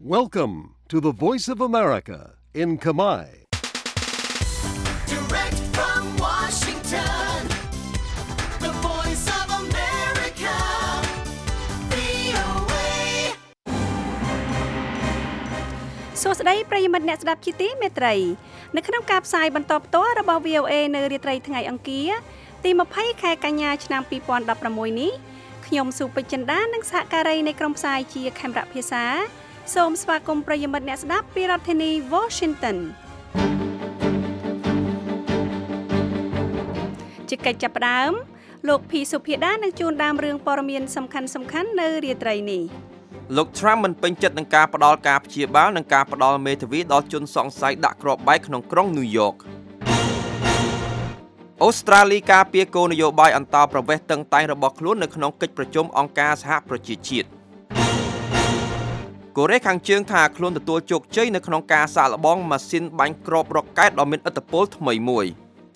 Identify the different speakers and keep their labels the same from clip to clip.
Speaker 1: Welcome to the Voice of America in Kamai.
Speaker 2: Direct from Washington, the Voice of America, VOA.
Speaker 3: សួស្តីប្រិយមិត្តអ្នកស្ដាប់ជាទីមេត្រីនៅក្នុងការផ្សាយបន្តផ្ទាល់របស់ VOA នៅរាត្រីថ្ងៃអង្គារទី20ខែកញ្ញាឆ្នាំ2016នេះខ្ញុំសុពេជ្រចិន្តានិងសហការីនៃក្រុមផ្សាយជាខេមរៈភាសាសូមស្វាគមន៍ប្រិយមិត្តអ្នកស្ដាប់ពីរដ្ឋធានី Washington ជាកិច្ចចាប់ផ្ដើមលោកភីសុភាដានឹងជួនដើមរឿងព័ត៌មានសំខាន់ៗនៅរាត្រីនេះ
Speaker 4: លោក Trump មិនពេញចិត្តនឹងការផ្ដល់ការព្យាបាលនិងការផ្ដល់មេធាវីដល់ជនសង្ស័យដាក់គ្រាប់បែកក្នុងក្រុង New York អូស្ត្រាលីការពារគោលនយោបាយអន្តោប្រវេសន៍តឹងតែងរបស់ខ្លួននៅក្នុងកិច្ចប្រជុំអង្គការសហប្រជាជាតិកូរ៉េខាងជើងថាខ្លួនទទួលជោគជ័យនៅក្នុងការសាកល្បងម៉ាស៊ីនបាញ់គ្រាប់រ៉ុកកែតដ៏មានឥទ្ធិពលថ្មីមួយ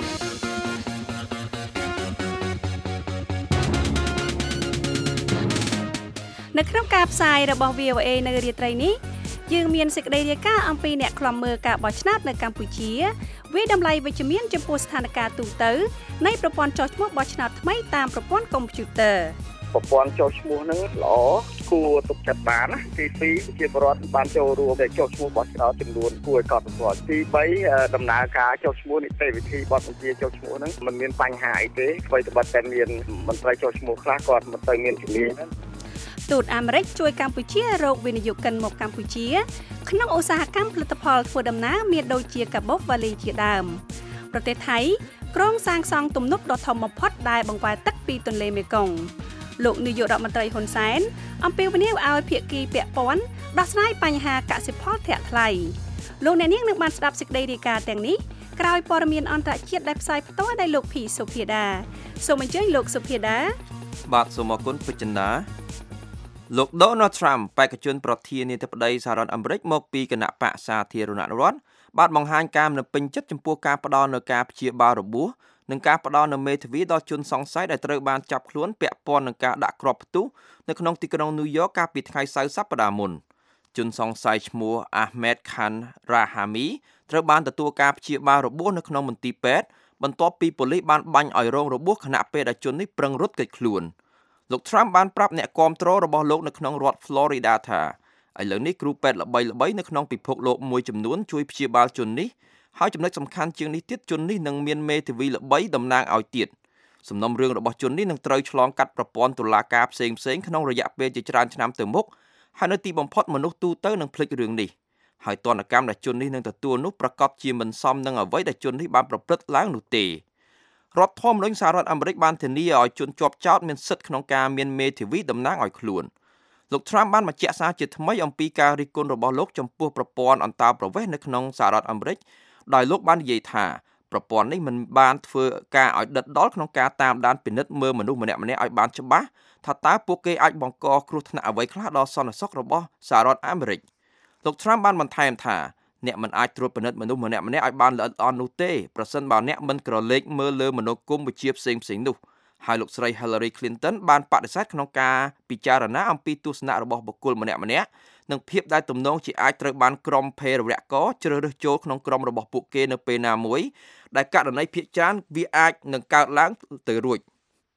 Speaker 3: នៅក្នុងការផ្សាយរបស់ VOA នៅរាត្រីនេះយើងមានសេចក្តីរាយការណ៍អំពីអ្នកខ្លំមើលការបោះឆ្នោតនៅកម្ពុជាវាតម្លៃវិជ្ជមានចំពោះស្ថានភាពទូទៅនៃប្រព័ន្ធចុះឈ្មោះបោះឆ្នោតថ្មីតាមប្រព័ន្ធកុំព្យូទ័រ
Speaker 5: ប្រព័ន្ធចុះឈ្មោះហ្នឹងល្អគួរទុកចិត្តបានណាទី2ប្រជាពលរដ្ឋបានចូលរួមដែលចុះឈ្មោះបោះឆ្នោតចំនួនគួរឲ្យកត់សម្គាល់ទី3ដំណើរការចុះឈ្មោះនីតិវិធីបទបញ្ជាចុះឈ្មោះហ្នឹងមិនមានបញ្ហាអីទេអ្វីត្បិតតែមានមន្ត្រីចុះឈ្មោះខ្លះគាត់មិនទៅមានជំនាញ
Speaker 3: ទូតអាមេរិកជួយកម្ពុជារកវិនិយោគិនមកកម្ពុជាក្នុងឧស្សាហកម្មផលិតផលធ្វើដំណើរមានដូចជាកាបូបវ៉ាលីជាដើមប្រទេសថៃក្រុងសាងសង់ទំនប់ដ៏ធំបំផុតដែលបង្វែរទឹកពីទន្លេមេគង្គលោកនាយករដ្ឋមន្ត្រីហ៊ុនសែនអំពាវនាវឲ្យភាគីពាក់ព័ន្ធដោះស្រាយបញ្ហាកសិផលធាក់ថ្លៃលោកអ្នកនាងនឹងបានស្ដាប់សេចក្តីរាយការណ៍ទាំងនេះក្រោយព័ត៌មានអន្តរជាតិដែលផ្សាយផ្ទាល់ដោយលោកភីសុភាដាសូមអញ្ជើញលោកសុភាដា
Speaker 4: បាទសូមអរគុណពេជ្រចិន្តាលោក Donald Trump បេក្ខជនប្រធានាធិបតីសហរដ្ឋអាមេរិកមកពីគណៈបកសាធារណរដ្ឋបានបង្ហាញការមិនពេញចិត្តចំពោះការផ្ដល់នូវការព្យាបាលរបួសនិងការផ្ដល់នូវមេធាវីដល់ជនសង្ស័យដែលត្រូវបានចាប់ខ្លួនពាក់ព័ន្ធនឹងការដាក់គ្រាប់ផ្ទុះនៅក្នុងទីក្រុង New York កាលពីថ្ងៃសៅរ៍សប្តាហ៍មុនជនសង្ស័យឈ្មោះ Ahmed Khan Rahami ត្រូវបានទទួលការព្យាបាលរបួសនៅក្នុងមន្ទីរពេទ្យបន្ទាប់ពីប៉ូលីសបានបាញ់ឲ្យរងរបួសខណៈពេលដែលជននេះប្រឹងរត់គេចខ្លួនលោក Trump បានប្រាប់អ្នកគាំទ្ររបស់លោកនៅក្នុងរដ្ឋ Florida ថាឥឡូវនេះគ្រូពេទ្យល្បីៗនៅក្នុងពិភពលោកមួយចំនួនជួយព្យាបាលជននេះហើយចំណុចសំខាន់ជាងនេះទៀតជននេះនឹងមានមេធាវីល្បីតំណាងឲ្យទៀតសំណុំរឿងរបស់ជននេះនឹងត្រូវឆ្លងកាត់ប្រព័ន្ធតុលាការផ្សេងៗក្នុងរយៈពេលជាច្រើនឆ្នាំទៅមុខហើយនៅទីបំផុតមនុស្សទូទៅនឹងភ្លេចរឿងនេះហើយទណ្ឌកម្មដែលជននេះនឹងទទួលនោះប្រកាសជាមិនសមនឹងអ្វីដែលជននេះបានប្រព្រឹត្តឡើងនោះទេរដ្ឋធម្មនុញ្ញសហរដ្ឋអាមេរិកបានធានាឲ្យជនជាប់ចោទមានសិទ្ធិក្នុងការមានមេធាវីតំណាងឲ្យខ្លួនលោក Trump បានបញ្ជាក់សារជាថ្មីអំពីការរិះគន់របស់លោកចំពោះប្រព័ន្ធអន្តោប្រវេសន៍នៅក្នុងសហរដ្ឋអាមេរិកដោយលោកបាននិយាយថាប្រព័ន្ធនេះមិនបានធ្វើការឲ្យដិតដល់ក្នុងការតាមដានពិនិត្យមើលមនុស្សម្នាក់ៗឲ្យបានច្បាស់ថាតើពួកគេអាចបង្កគ្រោះថ្នាក់អ្វីខ្លះដល់សន្តិសុខរបស់សហរដ្ឋអាមេរិកលោក Trump បានបន្ថែមថាអ្នកមិនអាចត្រួតពិនិត្យមនុស្សម្នាក់ៗឲ្យបានល្អិតល្អន់នោះទេប្រសិនបើអ្នកមិនក្រឡេកមើលលើមនោគមវិជ្ជាផ្សេងៗនោះហើយលោកស្រី Hillary Clinton បានបដិសេធក្នុងការពិចារណាអំពីទស្សនៈរបស់បុគ្គលម្នាក់ៗនិងភាពដែលទំនងជាអាចត្រូវបានក្រុមភេរវករជ្រើសរើសចូលក្នុងក្រុមរបស់ពួកគេនៅពេលណាមួយដែលករណីភាគច្រើនវាអាចនឹងកើតឡើងទៅរួច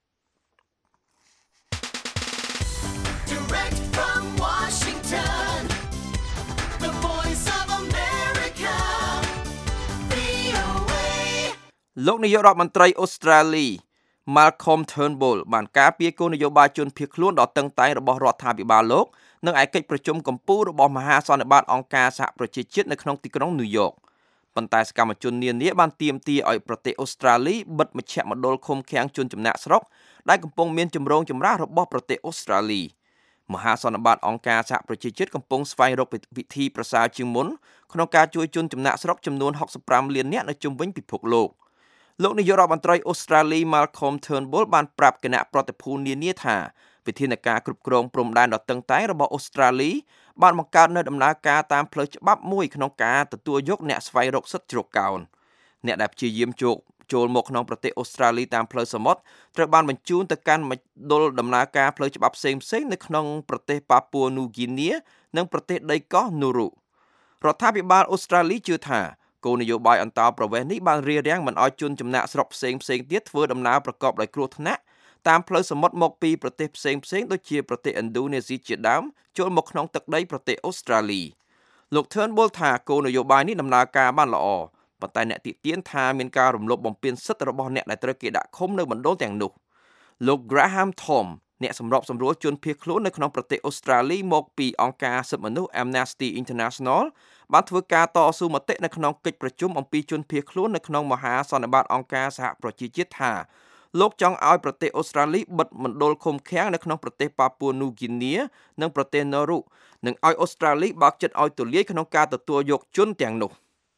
Speaker 2: Direct from Washington, the Voice of America, VOA.
Speaker 4: លោកនាយករដ្ឋមន្ត្រីអូស្ត្រាលី Malcolm Turnbull បានការពារគោលនយោបាយជនភៀសខ្លួនដ៏តឹងតែងរបស់រដ្ឋាភិបាលលោកនិងឯកកិច្ចប្រជុំកម្ពុជារបស់មហាសន្និបាតអង្គការសហប្រជាជាតិនៅក្នុងទីក្រុង New York ប៉ុន្តែសកម្មជននានាបានទាមទារឲ្យប្រទេសអូស្ត្រាលីបិទមជ្ឈមណ្ឌលឃុំឃាំងជនចំណាក់ស្រុកដែលកំពុងមានចម្រូងចម្រាសរបស់ប្រទេសអូស្ត្រាលីមហាសន្និបាតអង្គការសហប្រជាជាតិកំពុងស្វែងរកវិធីប្រសើរជាងមុនក្នុងការជួយជនចំណាក់ស្រុកចំនួន65លាននាក់នៅជុំវិញពិភពលោកលោកនាយករដ្ឋមន្ត្រីអូស្ត្រាលី Malcolm Turnbull បានប្រាប់គណៈប្រតិភូនានាថាវិធានការគ្រប់គ្រងព្រំដែនដ៏តឹងតែងរបស់អូស្ត្រាលីបានបង្កើតនូវដំណើរការតាមផ្លូវច្បាប់មួយក្នុងការទទួលយកអ្នកស្វែងរកសិទ្ធិជ្រកកោនអ្នកដែលព្យាយាមចូលមកក្នុងប្រទេសអូស្ត្រាលីតាមផ្លូវសមុទ្រត្រូវបានបញ្ជូនទៅកាន់មជ្ឈមណ្ឌលដំណើរការផ្លូវច្បាប់ផ្សេងៗនៅក្នុងប្រទេសប៉ាពួរនូហ្គីនីនិងប្រទេសដីកោះនូរុរដ្ឋាភិបាលអូស្ត្រាលីជឿថាគោលនយោបាយអន្តោប្រវេសន៍នេះបានរារាំងមិនឲ្យជនចំណាក់ស្រុកផ្សេងៗទៀតធ្វើដំណើរប្រកបដោយគ្រោះថ្នាក់តាមផ្លូវសមុទ្រមកពីប្រទេសផ្សេងៗដូចជាប្រទេសឥណ្ឌូនេស៊ីជាដើមចូលមកក្នុងទឹកដីប្រទេសអូស្ត្រាលីលោក Turnbull ថាគោលនយោបាយនេះដំណើរការបានល្អប៉ុន្តែអ្នកទាមទារថាមានការរំលោភបំពានសិទ្ធិរបស់អ្នកដែលត្រូវគេដាក់ឃុំនៅមណ្ឌលទាំងនោះលោក Graham Thom អ្នកសម្របសម្រួលជនភៀសខ្លួននៅក្នុងប្រទេសអូស្ត្រាលីមកពីអង្គការសិទ្ធិមនុស្ស Amnesty International បានធ្វើការតស៊ូមតិនៅក្នុងកិច្ចប្រជុំអំពីជនភៀសខ្លួននៅក្នុងមហាសន្និបាតអង្គការសហប្រជាជាតិថាលោកចង់ឲ្យប្រទេសអូស្ត្រាលីបិទមណ្ឌលឃុំឃាំងនៅក្នុងប្រទេសប៉ាពួរនូហ្គីនីនិងប្រទេសនូរុនិងឲ្យអូស្ត្រាលីបើកចិត្តឲ្យទូលាយក្នុងការទទួលយកជនទាំងនោះ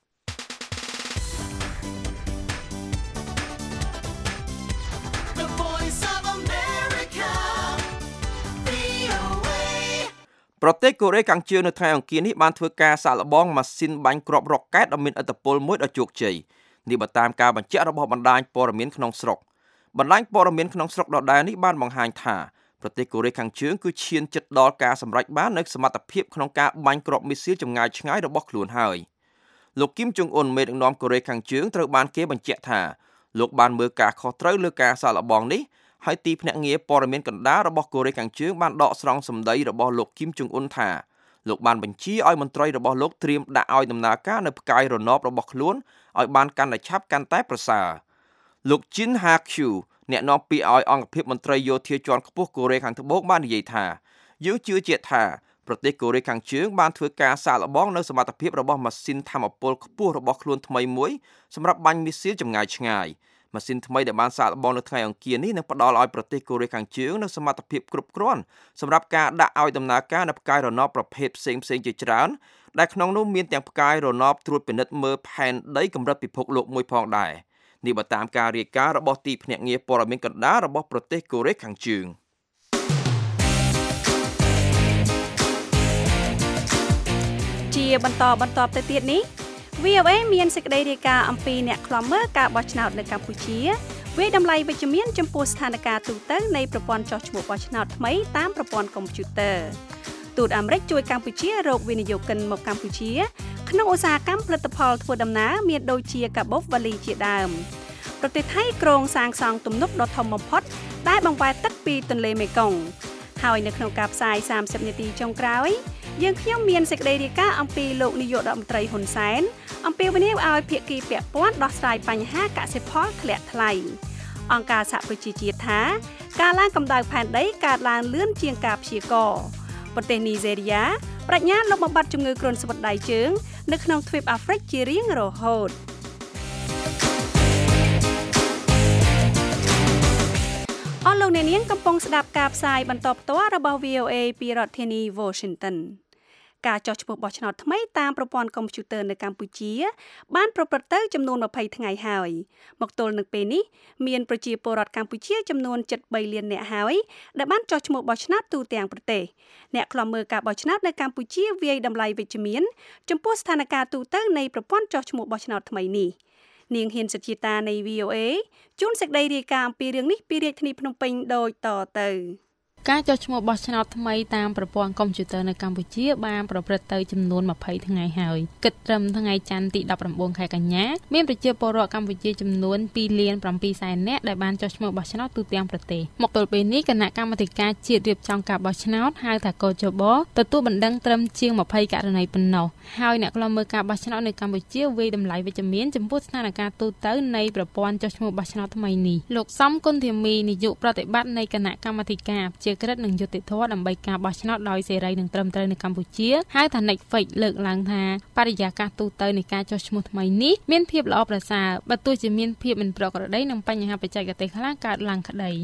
Speaker 4: ប្រទេសកូរ៉េខាងជើងនៅថ្ងៃអង្គារនេះបានធ្វើការសាកល្បងម៉ាស៊ីនបាញ់គ្រាប់រ៉ុកកែតដ៏មានឥទ្ធិពលមួយដ៏ជោគជ័យនេះបើតាមការបញ្ជាក់របស់បណ្ដាញព័ត៌មានក្នុងស្រុកបណ្ដាញព័ត៌មានក្នុងស្រុកដដែលនេះបានបង្ហាញថាប្រទេសកូរ៉េខាងជើងគឺឈានជិតដល់ការសម្រេចបាននូវសមត្ថភាពក្នុងការបាញ់គ្រាប់មីស៊ីលចម្ងាយឆ្ងាយរបស់ខ្លួនហើយលោកគីមចុងអ៊ុនមេដឹកនាំកូរ៉េខាងជើងត្រូវបានគេបញ្ជាក់ថាលោកបានមើលការខុសត្រូវលើការសាកល្បងនេះហើយទីភ្នាក់ងារព័ត៌មានកណ្ដាលរបស់កូរ៉េខាងជើងបានដកស្រង់សម្ដីរបស់លោកគីមចុងអ៊ុនថាលោកបានបញ្ជាឲ្យមន្ត្រីរបស់លោកត្រៀមដាក់ឲ្យដំណើរការនៅផ្កាយរណបរបស់ខ្លួនឲ្យបានកាន់តែឆាប់កាន់តែប្រសើរលោកជីនហាឃ្យូអ្នកនាំពាក្យឲ្យអង្គភាពមន្ត្រីយោធាជាន់ខ្ពស់កូរ៉េខាងត្បូងបាននិយាយថាយើងជឿជាក់ថាប្រទេសកូរ៉េខាងជើងបានធ្វើការសាកល្បងនៅសមត្ថភាពរបស់ម៉ាស៊ីនថាមពលខ្ពស់របស់ខ្លួនថ្មីមួយសម្រាប់បាញ់មីស៊ីលចម្ងាយឆ្ងាយម៉ាស៊ីនថ្មីដែលបានសាកល្បងនៅថ្ងៃអង្គារនេះនឹងផ្ដល់ឲ្យប្រទេសកូរ៉េខាងជើងនូវសមត្ថភាពគ្រប់គ្រាន់សម្រាប់ការដាក់ឲ្យដំណើរការនៅផ្កាយរណបប្រភេទផ្សេងៗជាច្រើនដែលក្នុងនោះមានទាំងផ្កាយរណបត្រួតពិនិត្យមើលផែនដីកម្រិតពិភពលោកមួយផងដែរនេះបើតាមការរាយការណ៍របស់ទីភ្នាក់ងារព័ត៌មានកណ្ដាលរបស់ប្រទេសកូរ៉េខាងជើង
Speaker 3: ជាបន្តទៅទៀតនេះ VOA មានសេចក្តីរាយការណ៍អំពីអ្នកខ្លំមើលការបោះឆ្នោតនៅកម្ពុជាវាយតម្លៃវិជ្ជមានចំពោះស្ថានភាពទូទៅនៃប្រព័ន្ធចុះឈ្មោះបោះឆ្នោតថ្មីតាមប្រព័ន្ធកុំព្យូទ័រទូតអាមេរិកជួយកម្ពុជារកវិនិយោគិនមកកម្ពុជាក្នុងឧស្សាហកម្មផលិតផលធ្វើដំណើរមានដូចជាកាបូបវ៉ាលីជាដើមប្រទេសថៃគ្រោងសាងសង់ទំនប់ដ៏ធំបំផុតដែលបង្វែរទឹកពីទន្លេមេគង្គហើយនៅក្នុងការផ្សាយ30នាទីចុងក្រោយយើងខ្ញុំមានសេចក្តីរាយការណ៍អំពីលោកនាយករដ្ឋមន្ត្រីហ៊ុនសែនអំពីវិនិយោគឲ្យភាគីពាក់ព័ន្ធដោះស្រាយបញ្ហាកសិផលធ្លាក់ថ្លៃអង្គការសហប្រជាជាតិថាការឡើងកម្ដៅផែនដីកើតឡើងលឿនជាងការព្យាករណ៍ប្រទេសនីហ្សេរីយ៉ាប្រាជ្ញាលុបបំបាត់ជំងឺគ្រុនស្វិតដៃជើងនៅក្នុងទ្វីបអាហ្វ្រិកជារៀងរហូតអស់លោកអ្នកនាងកំពុងស្ដាប់ការផ្សាយបន្តផ្ទាល់របស់ VOA ពីរដ្ឋធានី Washington ការចុះឈ្មោះបោះឆ្នោតថ្មីតាមប្រព័ន្ធកុំព្យូទ័រនៅកម្ពុជាបានប្រព្រឹត្តទៅចំនួន20ថ្ងៃហើយមកទល់នឹងពេលនេះមានប្រជាពលរដ្ឋកម្ពុជាចំនួន73លាននាក់ហើយដែលបានចុះឈ្មោះបោះឆ្នោតទូទាំងប្រទេសអ្នកខ្លំមើលការបោះឆ្នោតនៅកម្ពុជាវាយតម្លៃវិជ្ជមានចំពោះស្ថានភាពទូទៅនៃប្រព័ន្ធចុះឈ្មោះបោះឆ្នោតថ្មីនេះនាងហ៊ានសុជាតានៃ VOA ជួនសេចក្តីរាយការណ៍អំពីរឿងនេះពីរាជធានីភ្នំពេញដូចតទៅការចុះឈ្មោះបោះឆ្នោតថ្មីតាមប្រព័ន្ធកុំព្យូទ័រនៅកម្ពុជាបានប្រព្រឹត្តទៅចំនួន20ថ្ងៃហើយគិតត្រឹមថ្ងៃច័ន្ទទី19ខែកញ្ញាមានប្រជាពលរដ្ឋកម្ពុជាចំនួន2.7 នាក់ដែលបានចុះឈ្មោះបោះឆ្នោតទូទាំងប្រទេសមកទល់ពេលនេះគណៈកម្មាធិការជាតិរៀបចំការបោះឆ្នោតហៅថាកោជបទទួលបណ្ដឹងត្រឹមជាង20ករណីប៉ុណ្ណោះហើយអ្នកខ្លំមើលការបោះឆ្នោតនៅកម្ពុជាវាយតម្លៃវិជ្ជមានចំពោះស្ថានភាពទូទៅនៃប្រព័ន្ធចុះឈ្មោះបោះឆ្នោតថ្មីនេះលោកសំគុណធាមីនាយកប្រតិបត្តិនៃគណៈកម្មាធិការក្រិតនិងយុត្តិធម៌ដើម្បីការបោះឆ្នោតដោយសេរីនិងត្រឹមត្រូវនៅកម្ពុជាហៅថា NECFIC លើកឡើងថាបរិយាកាសទូទៅនៃការចុះឈ្មោះថ្មីនេះមានភាពល្អប្រសើរបើទោះជាមានភាពមិនប្រក្រតីនិងបញ្ហាបច្ចេកទេសខ្លះកើតឡើងក្តី
Speaker 5: ព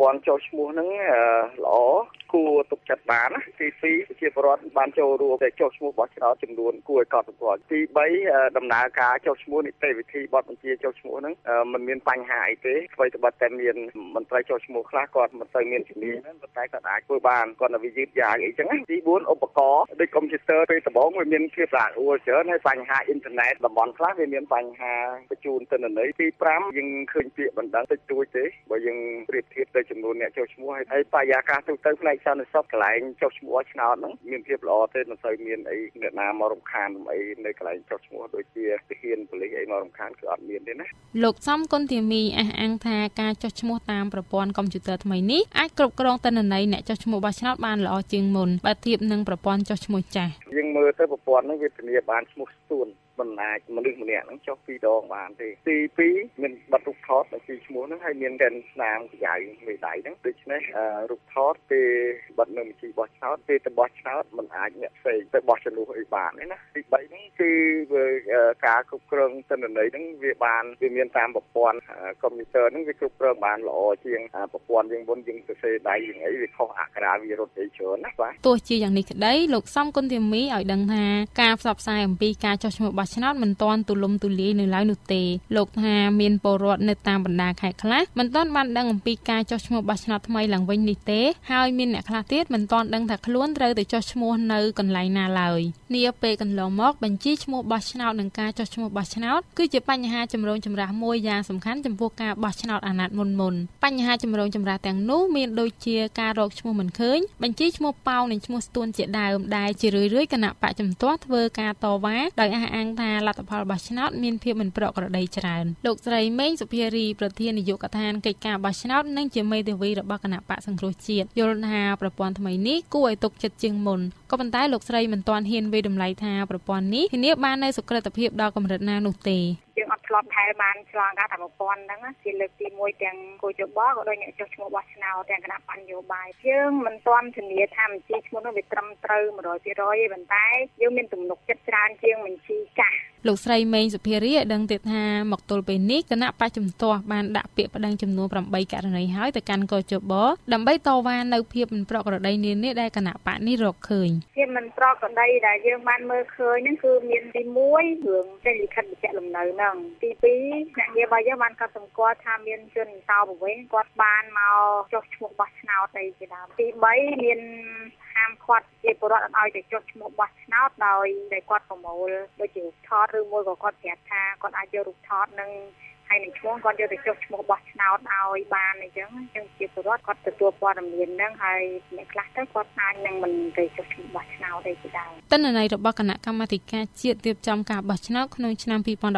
Speaker 5: ព័ន្ធចុះឈ្មោះហ្នឹងល្អគួរទុកចិត្តបានណាទី2ប្រជាពលរដ្ឋបានចូលរួមតែចុះឈ្មោះបោះឆ្នោតចំនួនគួរឲ្យកត់សម្គាល់ទី3ដំណើរការចុះឈ្មោះនីតិវិធីបទបញ្ជាចុះឈ្មោះហ្នឹងមិនមានបញ្ហាអីទេអ្វីត្បិតតែមានមន្ត្រីចុះឈ្មោះខ្លះគាត់មិនសូវមានជំនាញហ្នឹងប៉ុន្តែគាត់អាចធ្វើបានគាត់នៅវាយឺតយ៉ាវអីចឹងណាទី4ឧបករណ៍ដូចកុំព្យូទ័រពេលដំបូងវាមានភាពរអាក់រអួលច្រើនហើយបញ្ហាអ៊ីនធឺណិតតំបន់ខ្លះវាមានបញ្ហាបញ្ជូនទិន្នន័យទី5យើងឃើញពាក្យបណ្ដឹងតិចតួចទេបើយើងប្រៀបធៀបទៅចំនួនអ្នកចុះឈ្មោះហើយបរិយាកាសទូទៅផ្នែកសន្តិសុខកន្លែងចុះឈ្មោះឆ្នោតហ្នឹងមានភាពល្អទេមិនសូវមានអីអ្នកណាមករំខានអីនៅកន្លែងចុះឈ្មោះដូចជាទាហានប៉ូលីសអីមករំខានគឺអត់មានទេណា
Speaker 6: លោកសំគុណធីមីអះអាងថាការចុះឈ្មោះតាមប្រព័ន្ធកុំព្យូទ័រថ្មីនេះអាចគ្រប់គ្រងទិន្នន័យអ្នកចុះឈ្មោះបោះឆ្នោតបានល្អជាងមុនបើធៀបនឹងប្រព័ន្ធចុះឈ្មោះចាស់
Speaker 5: យើងមើលទៅប្រព័ន្ធហ្នឹងវាធានាបានឈ្មោះស្ទួនមិនអាចមនុស្សម្នាក់ហ្នឹងចុះ2ដងបានទេទី2មានប័ណ្ណរូបថតនៅពីឈ្មោះហ្នឹងហើយមានទាំងស្នាមក្រៅមេដៃហ្នឹងដូច្នេះរូបថតពេលប័ណ្ណនៅបញ្ជីបោះឆ្នោតពេលទៅបោះឆ្នោតមិនអាចអ្នកផ្សេងទៅបោះជំនួសអីបានទេណាទី3ហ្នឹងគឺការគ្រប់គ្រងទិន្នន័យហ្នឹងវាមានតាមប្រព័ន្ធកុំព្យូទ័រហ្នឹងវាគ្រប់គ្រងបានល្អជាងប្រព័ន្ធយើងមុនយើងសរសេរដៃយ៉ាងអីវាខុសអក្ខរាវិរុទ្ធអីច្រើនណាបាទ
Speaker 6: ទោះជាយ៉ាងនេះក្តីលោកសំគុណធីមីឲ្យដឹងថាការផ្សព្វផ្សាយអំពីការចុះឈ្មោះបោះឆ្នោតមិនទាន់ទូលំទូលាយនៅឡើយនោះទេលោកថាមានពលរដ្ឋនៅតាមបណ្ដាខេត្តខ្លះមិនទាន់បានដឹងអំពីការចុះឈ្មោះបោះឆ្នោតថ្មីឡើងវិញនេះទេហើយមានអ្នកខ្លះទៀតមិនទាន់ដឹងថាខ្លួនត្រូវទៅចុះឈ្មោះនៅកន្លែងណាឡើយនាពេលកន្លងមកបញ្ជីឈ្មោះបោះឆ្នោតនិងការចុះឈ្មោះបោះឆ្នោតគឺជាបញ្ហាចម្រូងចម្រាសមួយយ៉ាងសំខាន់ចំពោះការបោះឆ្នោតអាណត្តិមុនបញ្ហាចម្រូងចម្រាសទាំងនោះមានដូចជាការរកឈ្មោះមិនឃើញបញ្ជីឈ្មោះប៉ោងនិងឈ្មោះស្ទួនជាដើមដែលជារឿយៗគណៈបកជំទាស់ធ្វើការតវ៉ាដោយអះអាងថាលទ្ធផលបោះឆ្នោតមានភាពមិនប្រក្រតីច្រើនលោកស្រីមេងសុភារីប្រធាននាយកដ្ឋានកិច្ចការបោះឆ្នោតនិងជាមេធាវីរបស់គណៈបកសង្គ្រោះជាតិយល់ថាប្រព័ន្ធថ្មីនេះគួរឲ្យទុកចិត្តជាងមុនក៏ប៉ុន្តែលោកស្រីមិនទាន់ហ៊ានវាយតម្លៃថាប្រព័ន្ធនេះធានាបាននូវសុក្រឹតភាពដល់កម្រិតណានោះទេ
Speaker 7: យើងអត់ធ្លាប់ថែបានឆ្លងកាត់ប្រព័ន្ធហ្នឹងជាលើកទី1ទាំងគូចបក៏ដូចអ្នកចុះឈ្មោះបោះឆ្នោតទាំងគណៈបញ្ញយោបាយយើងមិនទាន់ធានាថាបញ្ជីឈ្មោះនោះវាត្រឹមត្រូវ 100% ទេប៉ុន្តែយើងមានទំនុកចិត្តច្រើនជាងបញ្ជីចាស់
Speaker 6: លោកស្រីមេងសុភារីឲ្យដឹងទៀតថាមកទល់ពេលនេះគណៈបច្ចុប្បន្នបានដាក់ពាក្យប្តឹងចំនួន8ករណីហើយទៅកាន់កោជបដើម្បីតវ៉ានៅភាពមិនប្រក្រតីនានាដែលគណៈបកនេះរកឃើញ
Speaker 7: ភាពមិនប្រក្រតីដែលយើងបានមើលឃើញហ្នឹងគឺមានទី1រឿងចេញលិខិតបញ្ជាក់លំនៅហ្នឹងទី2អ្នកងាររបស់យើងបានកត់សម្គាល់ថាមានជនសោប្រវេសគាត់បានមកចុះឈ្មោះបោះឆ្នោតអីជាដើមទី3មានហាមឃាត់ជាពលរដ្ឋឲ្យទៅចុះឈ្មោះបោះឆ្នោតដោយដែលគាត់ប្រមូលដូចជារូបថតឬមួយក៏គាត់ប្រាប់ថាគាត់អាចយករូបថតនឹងហើយនឹងឈ្មោះគាត់យកទៅចុះឈ្មោះបោះឆ្នោតឲ្យបានអញ្ចឹងជាពលរដ្ឋគាត់ទទួលព័ត៌មានហ្នឹងហើយអ្នកខ្លះទៅគាត់អាចនឹងមិនទៅចុះឈ្មោះបោះឆ្នោតទេជាដើម
Speaker 6: ទិន្នន័យរបស់គណៈកម្មាធិការជាតិរៀបចំការបោះឆ្នោតក្នុងឆ្នាំ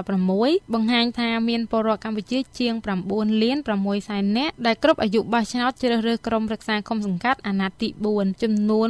Speaker 6: 2016បង្ហាញថាមានពលរដ្ឋកម្ពុជាជាង 9.6 សែននាក់ដែលគ្រប់អាយុបោះឆ្នោតជ្រើសរើសក្រុមប្រឹក្សាឃុំសង្កាត់អាណត្តិទី4ចំនួន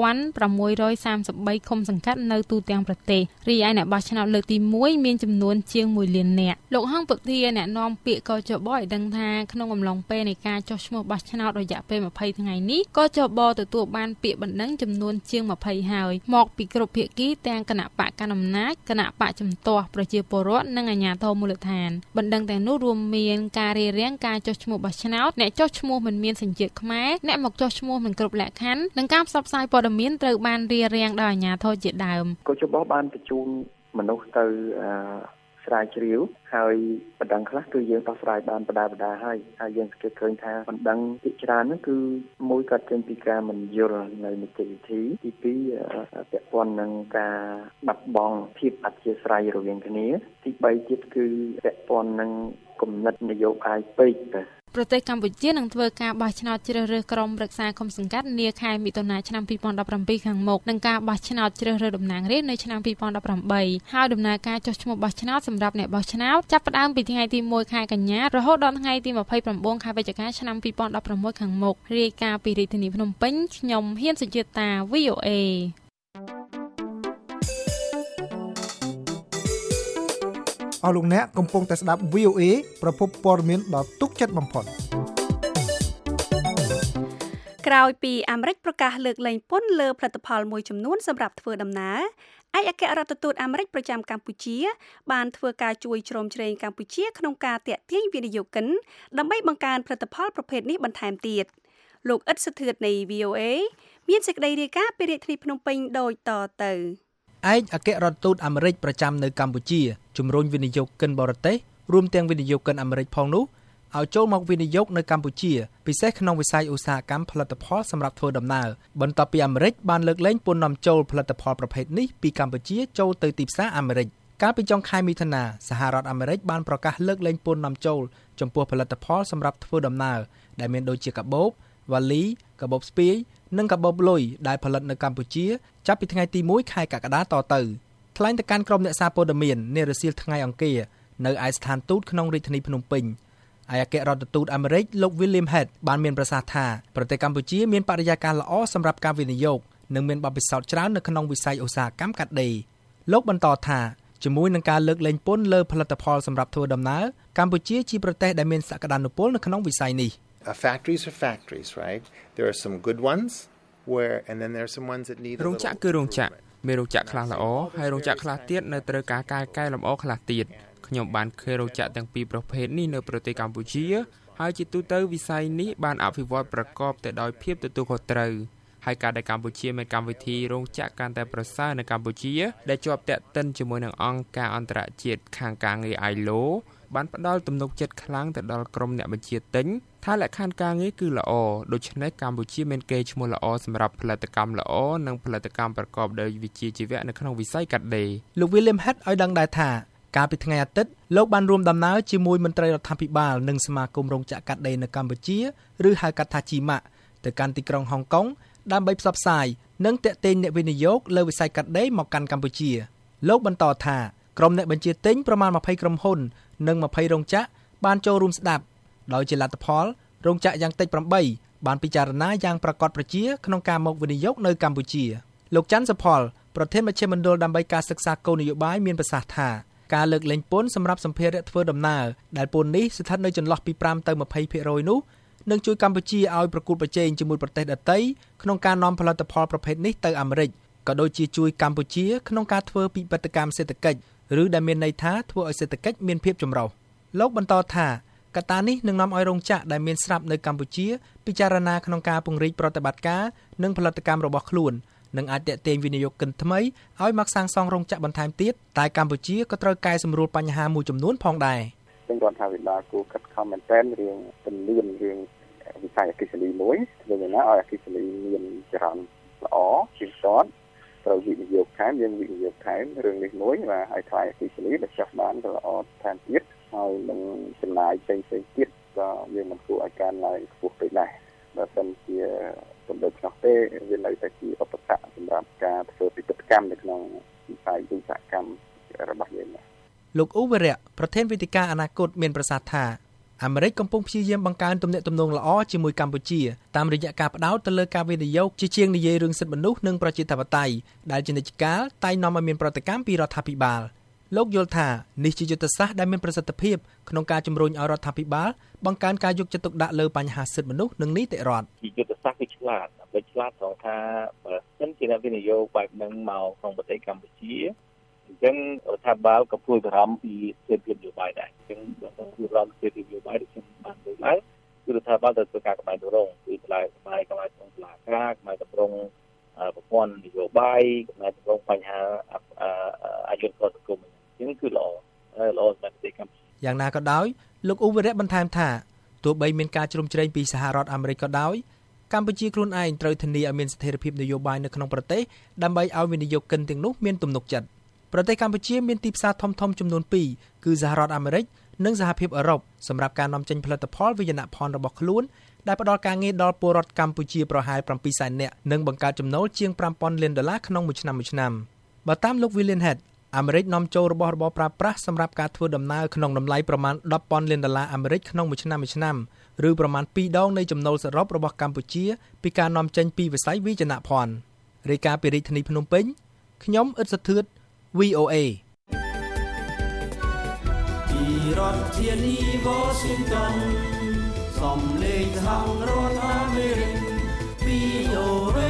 Speaker 6: 1633 ឃុំសង្កាត់នៅទូទាំងប្រទេសរីឯអ្នកបោះឆ្នោតលើកទី1មានចំនួនជាង 1 លាននាក់លោកហងពុធាអ្នកនាំពាក្យកជបឲ្យដឹងថាក្នុងអំឡុងពេលនៃការចុះឈ្មោះបោះឆ្នោតរយៈពេល20ថ្ងៃនេះកជបទទួលបានពាក្យបណ្ដឹងចំនួនជាង20ហើយមកពីគ្រប់ភាគីទាំងគណៈបកកណ្ដាលអំណាចគណៈបកជំទាស់ប្រជាពលរដ្ឋនិងអាជ្ញាធរមូលដ្ឋានបណ្ដឹងទាំងនោះរួមមានការរារាំងការចុះឈ្មោះបោះឆ្នោតអ្នកចុះឈ្មោះមិនមានសញ្ជាតិខ្មែរអ្នកមកចុះឈ្មោះមិនគ្រប់លក្ខខណ្ឌនិងការផ្សព្វផ្សាយព័ត៌មានត្រូវបានរារាំងដោយអាជ្ញាធរជាដើមក
Speaker 5: ជបបានបញ្ជូនមនុស្សទៅស្រាវជ្រាវហើយបណ្ដឹងខ្លះគឺយើងដោះស្រាយបានបដាហើយយើងសង្កេតឃើញថាបណ្ដឹងទីច្រើនហ្នឹងគឺមួយក៏ចេញពីការមិនយល់នៅនីតិវិធីទី2ពាក់ព័ន្ធនឹងការបាត់បង់ភាពអធ្យាស្រ័យរវាងគ្នាទី3ទៀតគឺពាក់ព័ន្ធនឹងគំនិតនយោបាយពេកទៅ
Speaker 6: ប្រទេសកម្ពុជានឹងធ្វើការបោះឆ្នោតជ្រើសរើសក្រុមប្រឹក្សាឃុំសង្កាត់នាខែមិថុនាឆ្នាំ2017ខាងមុខនិងការបោះឆ្នោតជ្រើសរើសតំណាងរាស្ត្រនៅឆ្នាំ2018ហើយដំណើរការចុះឈ្មោះបោះឆ្នោតសម្រាប់អ្នកបោះឆ្នោតចាប់ផ្ដើមពីថ្ងៃទី1ខែកញ្ញារហូតដល់ថ្ងៃទី29ខែវិច្ឆិកាឆ្នាំ2016ខាងមុខរាយការណ៍ពីរាជធានីភ្នំពេញខ្ញុំហ៊ានសុជាតា VOA
Speaker 8: អស់លោកអ្នកកំពុងតែស្ដាប់ VOA ប្រភពព័ត៌មានដ៏ទុកចិត្តបំផុត
Speaker 3: កក្រោយពីអាមេរិកប្រកាសលើកលែងពន្ធលើផលិតផលមួយចំនួនសម្រាប់ធ្វើដំណើរឯកអគ្គរដ្ឋទូតអាមេរិកប្រចាំកម្ពុជាបានធ្វើការជួយជ្រោមជ្រែងកម្ពុជាក្នុងការទាក់ទាញវិនិយោគិនដើម្បីបង្កើនផលិតផលប្រភេទនេះបន្ថែមទៀតលោកអ៊ិតសុធឿននៃ VOA មានសេចក្តីរាយការណ៍ពីរាជធានីភ្នំពេញដូចតទៅ
Speaker 9: ឯកអគ្គរដ្ឋទូតអាមេរិកប្រចាំនៅកម្ពុជាជំរុញវិនិយោគិនបរទេសរួមទាំងវិនិយោគិនអាមេរិកផងនោះឲ្យចូលមកវិនិយោគនៅកម្ពុជាពិសេសក្នុងវិស័យឧស្សាហកម្មផលិតផលសម្រាប់ធ្វើដំណើរបន្ទាប់ពីអាមេរិកបានលើកលែងពន្ធនាំចូលផលិតផលប្រភេទនេះពីកម្ពុជាចូលទៅទីផ្សារអាមេរិកកាលពីចុងខែមិថុនាសហរដ្ឋអាមេរិកបានប្រកាសលើកលែងពន្ធនាំចូលចំពោះផលិតផលសម្រាប់ធ្វើដំណើរដែលមានដូចជាកាបូបវ៉ាលីកាបូបស្ពាយនិងកាបូបលុយដែលផលិតនៅកម្ពុជាចាប់ពីថ្ងៃទី1ខែកក្កដាតទៅថ្លែងទៅកាន់ក្រុមអ្នកសារព័ត៌មាននារសៀលថ្ងៃអង្គារនៅឯស្ថានទូតក្នុងរាជធានីភ្នំពេញឯកអគ្គរដ្ឋទូតអាមេរិកលោក William Head បានមានប្រសាសន៍ថាប្រទេសកម្ពុជាមានបរិយាកាសល្អសម្រាប់ការវិនិយោគនិងមានបទពិសោធន៍ច្រើននៅក្នុងវិស័យឧស្សាហកម្មកាត់ដេរលោកបន្តថាជាមួយនឹងការលើកលែងពន្ធលើផលិតផលសម្រាប់ធ្វើដំណើរកម្ពុជាជាប្រទេសដែលមានសក្តានុពលនៅក្នុងវិស័យនេះ
Speaker 10: Factories are factories, right? There are some good ones and then there are some ones that need
Speaker 11: រោងចក្រគឺរោងចក្រមានរោងចក្រខ្លះល្អហើយរោងចក្រខ្លះទៀតនៅត្រូវការការកែលម្អខ្លះទៀតខ្ញុំបានឃើញរោងចក្រទាំងពីរប្រភេទនេះនៅប្រទេសកម្ពុជាហើយជាទូទៅវិស័យនេះបានអភិវឌ្ឍប្រកបទៅដោយភាពទទួលខុសត្រូវហើយការដែលកម្ពុជាមានកម្មវិធីរោងចក្រកាន់តែប្រសើរនៅកម្ពុជាដែលជាប់តាក់ទិនជាមួយនឹងអង្គការអន្តរជាតិខាងការងារ ILO បានផ្ដល់ទំនុកចិត្តខ្លាំងទៅដល់ក្រុមអ្នកបញ្ជាទិញថាលក្ខខណ្ឌការងារគឺល្អដូច្នេះកម្ពុជាមានកេរ្តិ៍ឈ្មោះល្អសម្រាប់ផលិតកម្មល្អនិងផលិតកម្មប្រកបដោយវិជ្ជាជីវៈនៅក្នុងវិស័យកាត់ដេរ
Speaker 9: លោក William Head ឲ្យដឹងដែរថាកាលពីថ្ងៃអាទិត្យលោកបានរួមដំណើរជាមួយមន្ត្រីរដ្ឋាភិបាលនិងសមាគមរោងចក្រកាត់ដេរនៅកម្ពុជាឬហៅកាត់ថា GMAC ទៅកាន់ទីក្រុងហុងកុងដើម្បីផ្សព្វផ្សាយនិងទាក់ទាញអ្នកវិនិយោគលើវិស័យកាត់ដេរមកកាន់កម្ពុជាលោកបន្តថាក្រុមអ្នកបញ្ជាទិញប្រមាណ20ក្រុមហ៊ុននិង20រោងចក្របានចូលរួមស្ដាប់ដោយជាលទ្ធផលរោងចក្រយ៉ាងតិច8បានពិចារណាយ៉ាងប្រាកដប្រជាក្នុងការមកវិនិយោគនៅកម្ពុជាលោកច័ន្ទសុផលប្រធានមជ្ឈមណ្ឌលដើម្បីការសិក្សាគោលនយោបាយមានប្រសាសន៍ថាការលើកលែងពន្ធសម្រាប់សម្ភារៈធ្វើដំណើរដែលពន្ធនេះស្ថិតនៅចន្លោះពី5ទៅ 20% នោះនឹងជួយកម្ពុជាឲ្យប្រកួតប្រជែងជាមួយប្រទេសដទៃក្នុងការនាំផលិតផលប្រភេទនេះទៅអាមេរិកក៏ដូចជាជួយកម្ពុជាក្នុងការធ្វើពិពិធកម្មសេដ្ឋកិច្ចឬដែលមានន័យថាធ្វើឲ្យសេដ្ឋកិច្ចមានភាពចម្រុះលោកបន្តថាកត្តានេះនឹងនាំឲ្យរោងចក្រដែលមានស្រាប់នៅកម្ពុជាពិចារណាក្នុងការពង្រីកប្រតិបត្តិការនិងផលិតកម្មរបស់ខ្លួននិងអាចទាក់ទាញវិនិយោគិនថ្មីឲ្យមកសាងសង់រោងចក្របន្ថែមទៀតតែកម្ពុជាក៏ត្រូវកែសម្រួលបញ្ហាមួយចំនួនផងដែរ
Speaker 5: ខ្ញុំគាត់ថាវិបាលគូខិតខំមែនទែនរឿងពន្លឿនរឿងវិស័យអគ្គិសនីមួយធ្វើយ៉ាងណាឲ្យអគ្គិសនីមានចរន្តល្អជាងតតត្រូវវិនិយោគថែមយើងវិនិយោគថែមរឿងនេះមួយបាទឲ្យថ្លៃអគ្គិសនីដែលចាប់បានទៅល្អថែមទៀតហើយនឹងចំណាយផ្សេងទៀតក៏យើងមិនគួរឲ្យកើនឡើងខ្ពស់ពេកដែរបើមិនជាសម្រាប់នោះទេវានៅតែជាឧបសគ្គសម្រាប់ការធ្វើពិពិធកម្មនៅក្នុងវិស័យឧស្សាហកម្មរបស់យើង
Speaker 9: លោកអ៊ូវរៈប្រធានវេទិកាអនាគតមានប្រសាសន៍ថាអាមេរិកកំពុងព្យាយាមបង្កើនទំនាក់ទំនងល្អជាមួយកម្ពុជាតាមរយៈការផ្ដោតទៅលើការវិនិយោគជាជាងនិយាយរឿងសិទ្ធិមនុស្សនិងប្រជាធិបតេយ្យដែលជានិច្ចកាលតែនាំឲ្យមានប្រតិកម្មពីរដ្ឋាភិបាលលោកយល់ថានេះជាយុទ្ធសាស្ត្រដែលមានប្រសិទ្ធភាពក្នុងការជំរុញឲ្យរដ្ឋាភិបាលបង្កើនការយកចិត្តទុកដាក់លើបញ្ហាសិទ្ធិមនុស្សនិងនីតិរដ្ឋ
Speaker 5: យុទ្ធសាស្ត្រគឺឆ្លាតត្រង់ថាបើសិនជាអ្នកវិនិយោគបែបហ្នឹងមកក្នុងប្រទេសកម្ពុជាអញ្ចឹងរដ្ឋាភិបាលក៏ព្រួយបារម្ភពីស្ថិរភាពនយោបាយដែរអញ្ចឹងបើព្រួយបារម្ភស្ថិរភាពនយោបាយដូចខ្ញុំបានលើកឡើងគឺរដ្ឋាភិបាលត្រូវធ្វើការកម្លាំងទរងគឺកម្លាំងក្នុងតុលាការកម្លាំងតម្រង់ប្រព័ន្ធនយោបាយកម្លាំងតម្រង់បញ្ហាអយុត្តិធម៌សង្គមអញ្ចឹងគឺល្អសម្រាប់ប្រទេសកម្ពុជា
Speaker 9: យ៉ាងណាក៏ដោយលោកអ៊ូវរៈបន្ថែមថាទោះបីមានការជ្រោមជ្រែងពីសហរដ្ឋអាមេរិកក៏ដោយកម្ពុជាខ្លួនឯងត្រូវធានាឲ្យមានស្ថិរភាពនយោបាយនៅក្នុងប្រទេសដើម្បីឲ្យវិនិយោគិនទាំងនោះមានទំនុកចិត្តប្រទេសកម្ពុជាមានទីផ្សារធំៗចំនួន2គឺសហរដ្ឋអាមេរិកនិងសហភាពអឺរ៉ុបសម្រាប់ការនាំចេញផលិតផលវិញ្ញាណភ័ណ្ឌរបស់ខ្លួនដែលផ្ដល់ការងារដល់ពលរដ្ឋកម្ពុជាប្រហែល700,000នាក់និងបង្កើតចំណូលជាង$5,000 លានក្នុងមួយឆ្នាំបើតាមលោក William Head អាមេរិកនាំចូលរបស់របរប្រើប្រាស់សម្រាប់ការធ្វើដំណើរក្នុងតម្លៃប្រមាណ$10,000 លានអាមេរិកក្នុងមួយឆ្នាំឬប្រមាណ2ដងនៃចំណូលសរុបរបស់កម្ពុជាពីការនាំចេញពីវិស័យវិញ្ញាណភ័ណ្ឌរាយការណ៍ពីរាជធានីភ្នំពេញខ្ញុំអ៊ិតសុធឿន VOA
Speaker 2: ពីរដ្ឋធានី Washington សំឡេងសហរដ្ឋអាមេរិក VOA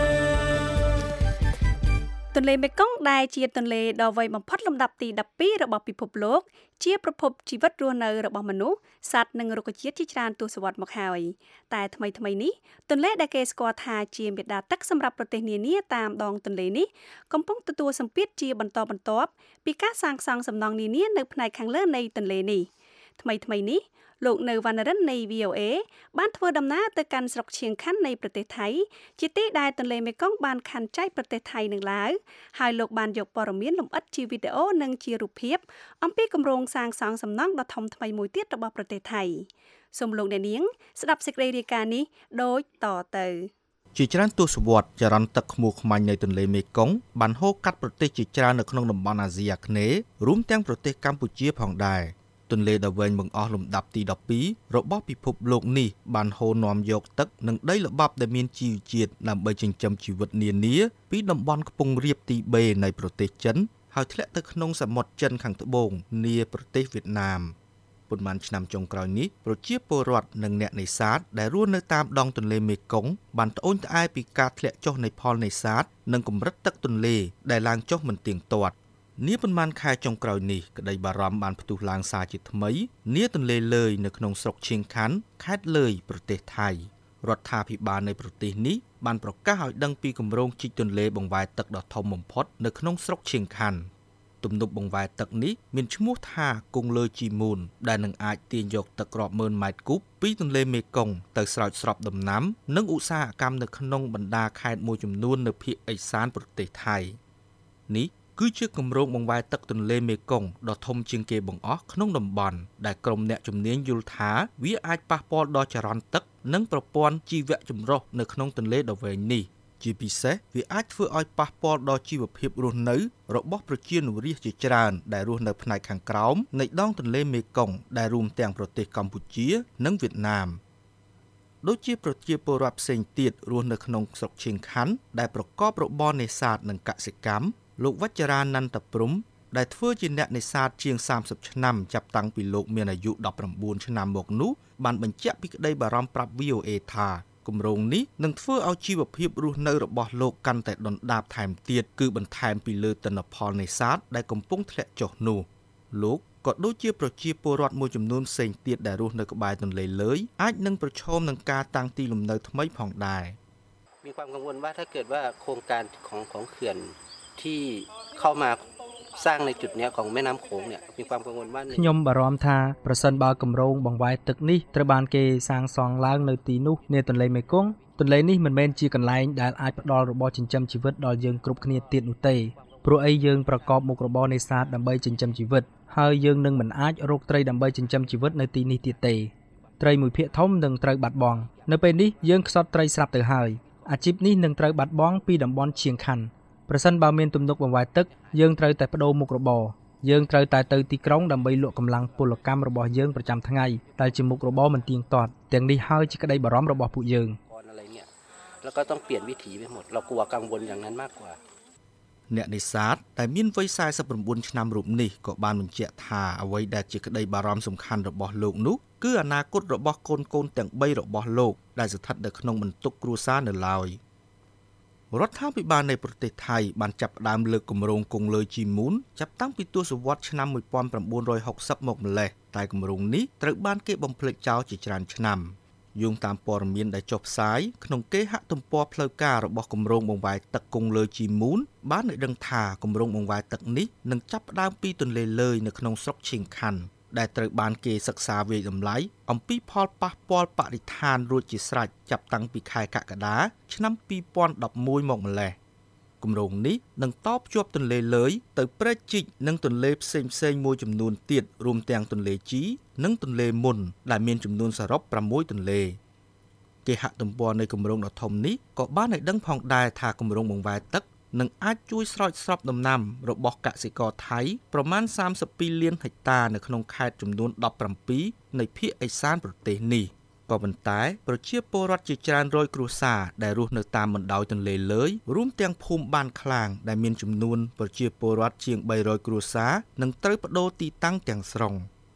Speaker 3: ទន្លេមេគង្គដែលជាទន្លេដ៏វែងបំផុតលំដាប់ទី12របស់ពិភពលោកជាប្រភពជីវិតរស់នៅរបស់មនុស្សសត្វនិងរុក្ខជាតិជាច្រើនទសវត្សរ៍មកហើយតែថ្មីនេះទន្លេដែលគេស្គាល់ថាជាមាតាទឹកសម្រាប់ប្រទេសនានាតាមដងទន្លេនេះកំពុងទទួលសម្ពាធជាបន្តបន្ទាប់ពីការសាងសង់សំណង់នានានៅផ្នែកខាងលើនៃទន្លេនេះថ្មីនេះលោកនៅវណ្ណរិននៃ VOA បានធ្វើដំណើរទៅកាន់ស្រុកឈៀងខ័ណ្ឌនៃប្រទេសថៃជាទីដែលទន្លេមេគង្គបានខ័ណ្ឌចែកប្រទេសថៃនិងឡាវហើយលោកបានយកព័ត៌មានលម្អិតជាវីដេអូនិងជារូបភាពអំពីគម្រោងសាងសង់សំណង់ដ៏ធំថ្មីមួយទៀតរបស់ប្រទេសថៃសូមលោកអ្នកនាងស្ដាប់សេចក្តីរាយការណ៍នេះដូចតទៅ
Speaker 12: ជាច្រើនទសវត្សរ៍ចរន្តទឹកខ្មុះខ្មាញ់នៃទន្លេមេគង្គបានហូរកាត់ប្រទេសជាច្រើននៅក្នុងតំបន់អាស៊ីអាគ្នេយ៍រួមទាំងប្រទេសកម្ពុជាផងដែរទន្លេដ៏វែងបង្អស់លំដាប់ទី12របស់ពិភពលោកនេះបានហូរនាំយកទឹកនិងដីល្បាប់ដែលមានជីវជាតិដើម្បីចិញ្ចឹមជីវិតនានាពីតំបន់ខ្ពង់រាបទីបេនៃប្រទេសចិនហើយធ្លាក់ទៅក្នុងសមុទ្រចិនខាងត្បូងនាប្រទេសវៀតណាមប៉ុន្មានឆ្នាំចុងក្រោយនេះប្រជាពលរដ្ឋនិងអ្នកនេសាទដែលរស់នៅតាមដងទន្លេមេគង្គបានត្អូញត្អែពីការធ្លាក់ចុះនៃផលនេសាទនិងកម្រិតទឹកទន្លេដែលឡើងចុះមិនទៀងទាត់នាប៉ុន្មានខែចុងក្រោយនេះក្តីបារម្ភបានផ្ទុះឡើងសារជាថ្មីនាទន្លេលើយនៅក្នុងស្រុកឈៀងខ័ណ្ឌខេត្តលើយប្រទេសថៃរដ្ឋាភិបាលនៃប្រទេសនេះបានប្រកាសឲ្យដឹងពីគម្រោងជីកទន្លេបង្វែរទឹកដ៏ធំបំផុតនៅក្នុងស្រុកឈៀងខ័ណ្ឌទំនប់បង្វែរទឹកនេះមានឈ្មោះថាគង់លើជីមូនដែលនឹងអាចទាញយកទឹករាប់ម៉ឺនម៉ែត្រគូបពីទន្លេមេគង្គទៅស្រោចស្រពដំណាំនិងឧស្សាហកម្មនៅក្នុងបណ្ដាខេត្តមួយចំនួននៅភាគឦសានប្រទេសថៃនេះគឺជាគម្រោងបង្វែរទឹកទន្លេមេគង្គដ៏ធំជាងគេបង្អស់ក្នុងតំបន់ដែលក្រុមអ្នកជំនាញយល់ថាវាអាចប៉ះពាល់ដល់ចរន្តទឹកនិងប្រព័ន្ធជីវៈចម្រុះនៅក្នុងទន្លេដ៏វែងនេះជាពិសេសវាអាចធ្វើឲ្យប៉ះពាល់ដល់ជីវភាពរស់នៅរបស់ប្រជានុរាស្ត្រជាច្រើនដែលរស់នៅផ្នែកខាងក្រោមនៃដងទន្លេមេគង្គដែលរួមទាំងប្រទេសកម្ពុជានិងវៀតណាមដូចជាប្រជាពលរដ្ឋផ្សេងទៀតរស់នៅក្នុងស្រុកឈៀងខ័ណ្ឌដែលប្រកបរបរនេសាទនិងកសិកម្មលោកវជ្ជរានន្តព្រំដែលធ្វើជាអ្នកនេសាទជាង30ឆ្នាំចាប់តាំងពីលោកមានអាយុ19ឆ្នាំមកនោះបានបញ្ជាក់ពីក្តីបារម្ភប្រាប់ VOA ថាគម្រោងនេះនឹងធ្វើឲ្យជីវភាពរស់នៅរបស់លោកកាន់តែដុនដាបថែមទៀតគឺបន្ថែមពីលើទិន្នផលនេសាទដែលកំពុងធ្លាក់ចុះនោះលោកក៏ដូចជាប្រជាពលរដ្ឋមួយចំនួនផ្សេងទៀតដែលរស់នៅក្បែរទន្លេលើយអាចនឹងប្រឈមនឹងការតាំងទីលំនៅថ្មីផងដែរ
Speaker 13: มีความกังวลว่าถ้าเกิดว่าโครงการของเขื่อนที่เข้ามาสร้างในจุดนี้ของแม่น้ำโขงเนี่ยมีความกังวลว่า
Speaker 9: ខ្ញុំបារម្ភថាប្រសិនបើគម្រោងបង្វែរទឹកនេះត្រូវបានគេសាងសង់ឡើងនៅទីនោះនាទន្លេមេគង្គទន្លេនេះមិនមែនជាកន្លែងដែលអាចផ្ដល់របរចិញ្ចឹមជីវិតដល់យើងគ្រប់គ្នាទៀតនោះទេព្រោះអីយើងប្រកបមុខរបរនេសាទដើម្បីចិញ្ចឹមជីវិតហើយយើងនឹងមិនអាចរកត្រីដើម្បីចិញ្ចឹមជីវិតនៅទីនេះទៀតទេត្រីមួយភាគធំនឹងត្រូវបាត់បង់នៅពេលនេះយើងខ្សត់ត្រីស្រាប់ទៅហើយអាជីពនេះនឹងត្រូវបាត់បង់ពីតំបន់ឈៀងខ័ណ្ឌប្រសិនបើមានទំនប់បង្វែរទឹកយើងត្រូវតែបដូរមុខរបរយើងត្រូវតែទៅទីក្រុងដើម្បីលក់កម្លាំងពលកម្មរបស់យើងប្រចាំថ្ងៃដែលជាមុខរបរមិនទៀងទាត់ទាំងនេះហើយជាក្តីបារម្ភរបស់ពួកយើង
Speaker 13: แล้วก็ต้องเปลี่ยนวิถีไปหมดเรากลัวกังวลอย่างนั้นมากกว่า
Speaker 12: អ្នកនេសាទដែលមានវ័យ49ឆ្នាំរូបនេះក៏បានបញ្ជាក់ថាអ្វីដែលជាក្តីបារម្ភសំខាន់របស់លោកនោះគឺអនាគតរបស់កូនទាំង3របស់លោកដែលស្ថិតនៅក្នុងបន្ទុកគ្រួសារនៅឡើយរដ្ឋាភិបាលនៃប្រទេសថៃបានចាប់ផ្ដើមលើកគម្រោងគង់លើជីមូនចាប់តាំងពីទសវត្សរ៍ឆ្នាំ1960មកម្លេះតែគម្រោងនេះត្រូវបានគេបំភ្លេចចោលជាច្រើនឆ្នាំយោងតាមព័ត៌មានដែលចុះផ្សាយក្នុងគេហទំព័រផ្លូវការរបស់គម្រោងបង្វែរទឹកគង់លើជីមូនបានឲ្យដឹងថាគម្រោងបង្វែរទឹកនេះនឹងចាប់ផ្ដើមពីទន្លេលើយនៅក្នុងស្រុកឈៀងខ័ណ្ឌដែលត្រូវបានគេសិក្សាវាយតម្លៃអំពីផលប៉ះពាល់បរិស្ថានរួចជាស្រេចចាប់តាំងពីខែកក្កដាឆ្នាំ2011មកម្លេះគម្រោងនេះនឹងតភ្ជាប់ទន្លេលើយទៅព្រែកជីកនិងទន្លេផ្សេងមួយចំនួនទៀតរួមទាំងទន្លេជីនិងទន្លេមុនដែលមានចំនួនសរុប6ទន្លេគេហទំព័រនៃគម្រោងដ៏ធំនេះក៏បានឲ្យដឹងផងដែរថាគម្រោងបង្វែរទឹកនឹងអាចជួយស្រោចស្រពដំណាំរបស់កសិករថៃប្រមាណ32លានហិកតានៅក្នុងខេត្តចំនួន17នៃភាគឦសានប្រទេសនេះក៏ប៉ុន្តែប្រជាពលរដ្ឋជាច្រើនរយគ្រួសារដែលរស់នៅតាមបណ្ដោយទន្លេលើយរួមទាំងភូមិបានខ្លាងដែលមានចំនួនប្រជាពលរដ្ឋជាង300គ្រួសារនឹងត្រូវប្តូរទីតាំងទាំងស្រុង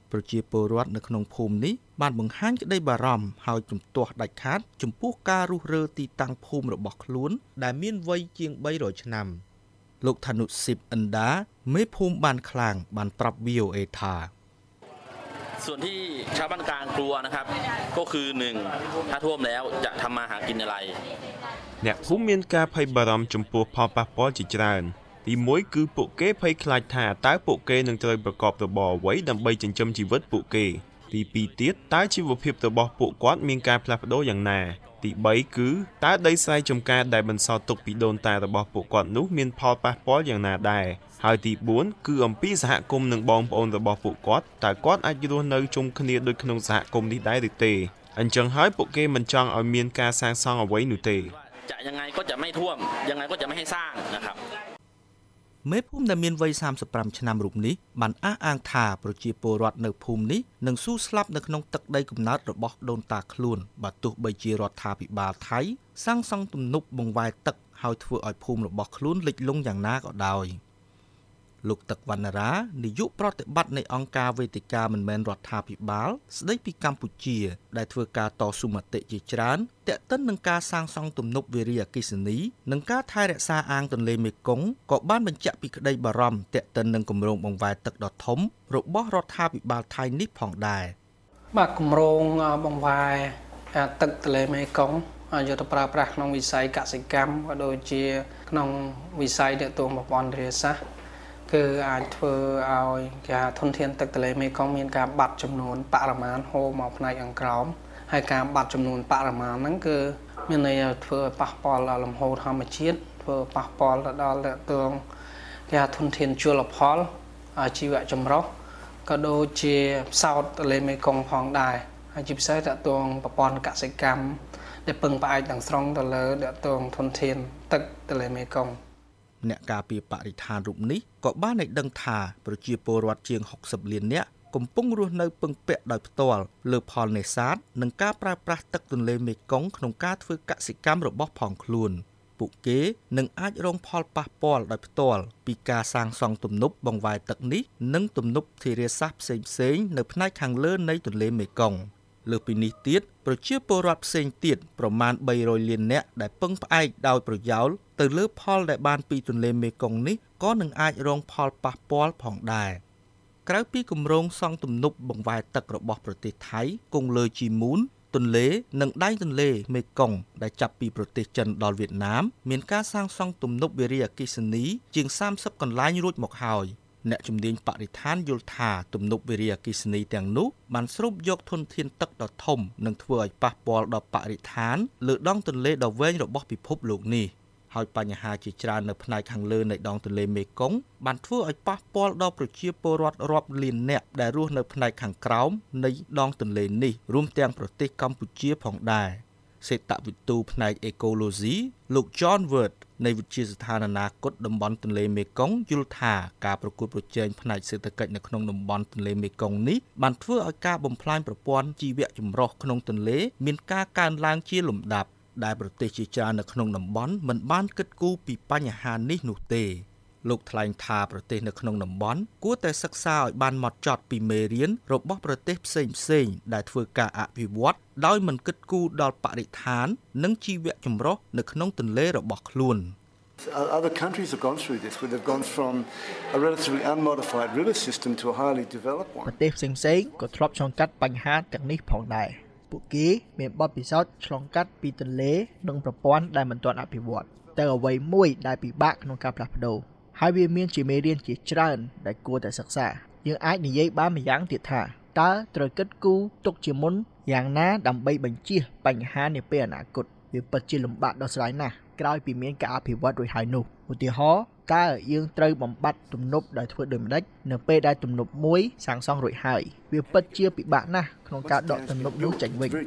Speaker 12: ប្រជាពលរដ្ឋនៅក្នុងភូមិនេះបានបង្ហាញក្តីបារម្ភហើយជំទាស់ដាច់ខាតចំពោះការរុះរើទីតាំងភូមិរបស់ខ្លួនដែលមានវ័យជាង300ឆ្នាំលោកថានុសិបឥណ្ដាមេភូមិបានខ្លាំងបានប្រាប់ VOA ថា
Speaker 14: ส่วนที่ชาวบ้านกลางกลัวนะครับก็คือ1ถ้าท่วมแล้วจะทำมาหากินอะไร
Speaker 15: អ្នកភូមិមានការភ័យបារម្ភចំពោះផលប៉ះពាល់ជាច្រើនទី1គឺពួកគេភ័យខ្លាចថាតើពួកគេនឹងត្រូវប្រកបរបរអ្វីដើម្បីចិញ្ចឹមជីវិតពួកគេទី2ទៀតតើជីវភាពរបស់ពួកគាត់មានការផ្លាស់ប្ដូរយ៉ាងណាទី3គឺតើដីស្រែចម្ការដែលបន្សល់ទុកពីដូនតារបស់ពួកគាត់នោះមានផលប៉ះពាល់យ៉ាងណាដែរហើយទី4គឺអំពីសហគមន៍និងបងប្អូនរបស់ពួកគាត់តើគាត់អាចរស់នៅជុំគ្នាដូចក្នុងសហគមន៍នេះដែរឬទេអញ្ចឹងហើយពួកគេមិនចង់ឲ្យមានការសាងសង់អ្វីនោះទេ
Speaker 14: จะยังไงก็จะไม่ท่วมยังไงก็จะไม่ให้สร้างนะครับ
Speaker 12: មេភូមិដែលមានវ័យ35ឆ្នាំរូបនេះបានអះអាងថាប្រជាពលរដ្ឋនៅភូមិនេះនឹងស៊ូស្លាប់នៅក្នុងទឹកដីកំណើតរបស់ដូនតាខ្លួនបើទោះបីជារដ្ឋាភិបាលថៃសាងសង់ទំនប់បង្វែរទឹកហើយធ្វើឲ្យភូមិរបស់ខ្លួនលិចលង់យ៉ាងណាក៏ដោយលោកទឹកវណ្ណរានាយកប្រតិបត្តិនៃអង្គការវេទិកាមិនមែនរដ្ឋាភិបាលស្ដីពីកម្ពុជាដែលធ្វើការតស៊ូមតិជាច្រើនទាក់ទិននឹងការសាងសង់ទំនប់វារីអគ្គិសនីនិងការថែរក្សាអាងទន្លេមេគង្គក៏បានបញ្ជាក់ពីក្តីបារម្ភទាក់ទិននឹងគម្រោងបង្វែរទឹកដ៏ធំរបស់រដ្ឋាភិបាលថៃនេះផងដែរ
Speaker 16: បាទគម្រោងបង្វែរទឹកទន្លេមេគង្គយកទៅប្រើប្រាស់ក្នុងវិស័យកសិកម្មក៏ដូចជាក្នុងវិស័យទាក់ទងប្រព័ន្ធធារាសាស្ត្រគឺអាចធ្វើឲ្យគេធនធានទឹកទន្លេមេគង្គមានការបាត់ចំនួនបរិមាណហូរមកផ្នែកខាងក្រោមហើយការបាត់ចំនួនបរិមាណហ្នឹងគឺមានន័យថាធ្វើឲ្យប៉ះពាល់ដល់លំហូរធម្មជាតិធ្វើប៉ះពាល់ដល់ទងគេធនធានជលផលជីវៈចម្រុះក៏ដូចជាផ្សោតទន្លេមេគង្គផងដែរហើយជាពិសេសតទងប្រព័ន្ធកសិកម្មដែលពឹងផ្អែកទាំងស្រុងទៅលើតទងធនធានទឹកទន្លេមេគង្គ
Speaker 12: អ្នកការពារបរិស្ថានរូបនេះក៏បានឲ្យដឹងថាប្រជាពលរដ្ឋជាង60លាននាក់កំពុងរស់នៅពឹងពាក់ដោយផ្ទាល់លើផលនេសាទនិងការប្រើប្រាស់ទឹកទន្លេមេគង្គក្នុងការធ្វើកសិកម្មរបស់ផងខ្លួនពួកគេនឹងអាចរងផលប៉ះពាល់ដោយផ្ទាល់ពីការសាងសង់ទំនប់បង្វែរទឹកនេះនិងទំនប់ធារាសាស្ត្រផ្សេងៗនៅផ្នែកខាងលើនៃទន្លេមេគង្គលើពីនេះទៀតប្រជាពលរដ្ឋផ្សេងទៀតប្រមាណ300លាននាក់ដែលពឹងផ្អែកដោយប្រយោលទៅលើផលដែលបានពីទន្លេមេគង្គនេះក៏នឹងអាចរងផលប៉ះពាល់ផងដែរក្រៅពីគម្រោងសង់ទំនប់បង្វែរទឹករបស់ប្រទេសថៃគង់លើជីមូនទន្លេនិងដៃទន្លេមេគង្គដែលចាប់ពីប្រទេសចិនដល់វៀតណាមមានការសាងសង់ទំនប់វារីអគ្គិសនីជាង30កន្លែងរួចមកហើយអ្នកជំនាញបរិស្ថានយល់ថាទំនប់វារីអគ្គិសនីទាំងនោះបានស្រូបយកធនធានទឹកដ៏ធំនិងធ្វើឲ្យប៉ះពាល់ដល់បរិស្ថានលើដងទន្លេដ៏វែងរបស់ពិភពលោកនេះហើយបញ្ហាជាច្រើននៅផ្នែកខាងលើនៃដងទន្លេមេគង្គបានធ្វើឲ្យប៉ះពាល់ដល់ប្រជាពលរដ្ឋរាប់លាននាក់ដែលរស់នៅផ្នែកខាងក្រោមនៃដងទន្លេនេះរួមទាំងប្រទេសកម្ពុជាផងដែរសេតវិទូផ្នែកអេកូឡូស៊ីលោក John Word នៃវិទ្យាស្ថានអនាគតតំបន់ទន្លេមេគង្គយល់ថាការប្រកួតប្រជែងផ្នែកសេដ្ឋកិច្ចនៅក្នុងតំបន់ទន្លេមេគង្គនេះបានធ្វើឲ្យការបំផ្លាញប្រព័ន្ធជីវៈចម្រុះក្នុងទន្លេមានការកើនឡើងជាលំដាប់ដែលប្រទេសជាច្រើននៅក្នុងតំបន់មិនបានគិតគូរពីបញ្ហានេះនោះទេលោកថ្លែងថាប្រទេសនៅក្នុងតំបន់គួរតែសិក្សាឲ្យបានហ្មត់ចត់ពីមេរៀនរបស់ប្រទេសផ្សេងៗដែលធ្វើការអភិវឌ្ឍដោយមិនគិតគូរដល់បរិស្ថាននិងជីវៈចម្រុះនៅក្នុងទន្លេរបស់ខ្លួន
Speaker 17: Other countries have gone through this, where they've gone from a relatively unmodified river system to a highly developed one.
Speaker 18: ប្រទេសផ្សេងៗក៏ធ្លាប់ឆ្លងកាត់បញ្ហាទាំងនេះផងដែរពួកគេមានបទពិសោធន៍ឆ្លងកាត់ពីទន្លេនិងប្រព័ន្ធដែលមិនទាន់អភិវឌ្ឍតែអ្វីមួយដែលពិបាកក្នុងការផ្លាស់ប្ដូរហើយវាមានជាមេរៀនជាច្រើនដែលគួរតែសិក្សាយើងអាចនិយាយបានម្យ៉ាងទៀតថាតើត្រូវគិតគូរទុកជាមុនយ៉ាងណាដើម្បីបញ្ជៀសបញ្ហានាពេលអនាគតវាពិតជាលំបាកដល់ស្រ័យណាស់ក្រោយពីមានការអភិវឌ្ឍរួចហើយនោះឧទាហរណ៍តើយើងត្រូវបំបត្តិទំនប់ដោយធ្វើដូចម្ដេចនៅពេលដែលទំនប់មួយសាងសង់រួចហើយវាពិតជាពិបាកណាស់ក្នុងការដកទំនប់នោះចេញវិញ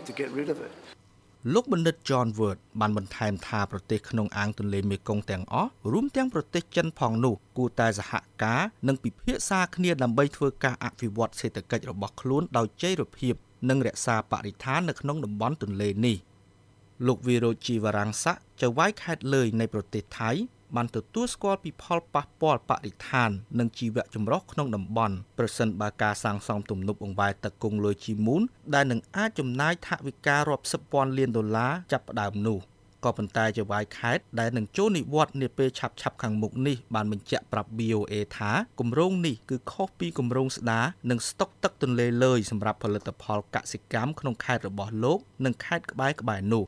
Speaker 12: លោកបណ្ឌិត John Word បានបន្ថែមថាប្រទេសក្នុងអាងទន្លេមេគង្គទាំងអស់រួមទាំងប្រទេសចិនផងនោះគួរតែសហការនិងពិភាក្សាគ្នាដើម្បីធ្វើការអភិវឌ្ឍសេដ្ឋកិច្ចរបស់ខ្លួនដោយចីរភាពនិងរក្សាបរិស្ថាននៅក្នុងតំបន់ទន្លេនេះលោកវីរ៉ូជីវរង្ស័កចៅហ្វាយខេត្តលើយនៃប្រទេសថៃបានទទួលស្គាល់ពីផលប៉ះពាល់បរិស្ថាននិងជីវៈចម្រុះក្នុងតំបន់ប្រសិនបើការសាងសង់ទំនប់អង្វែរទឹកគង់លុយជីមូនដែលនឹងអាចចំណាយថវិការាប់សិបពាន់លានដុល្លារចាប់ផ្ដើមនោះក៏ប៉ុន្តែចៅហ្វាយខេត្តដែលនឹងចូលនិវត្តន៍នាពេលឆាប់ខាងមុខនេះបានបញ្ជាក់ប្រាប់ VOA ថាគម្រោងនេះគឺខុសពីគម្រោងស្ដារនិងស្តុកទឹកទន្លេលើយសម្រាប់ផលិតផលកសិកម្មក្នុងខេត្តរបស់លោកនិងខេត្តក្បែរនោះ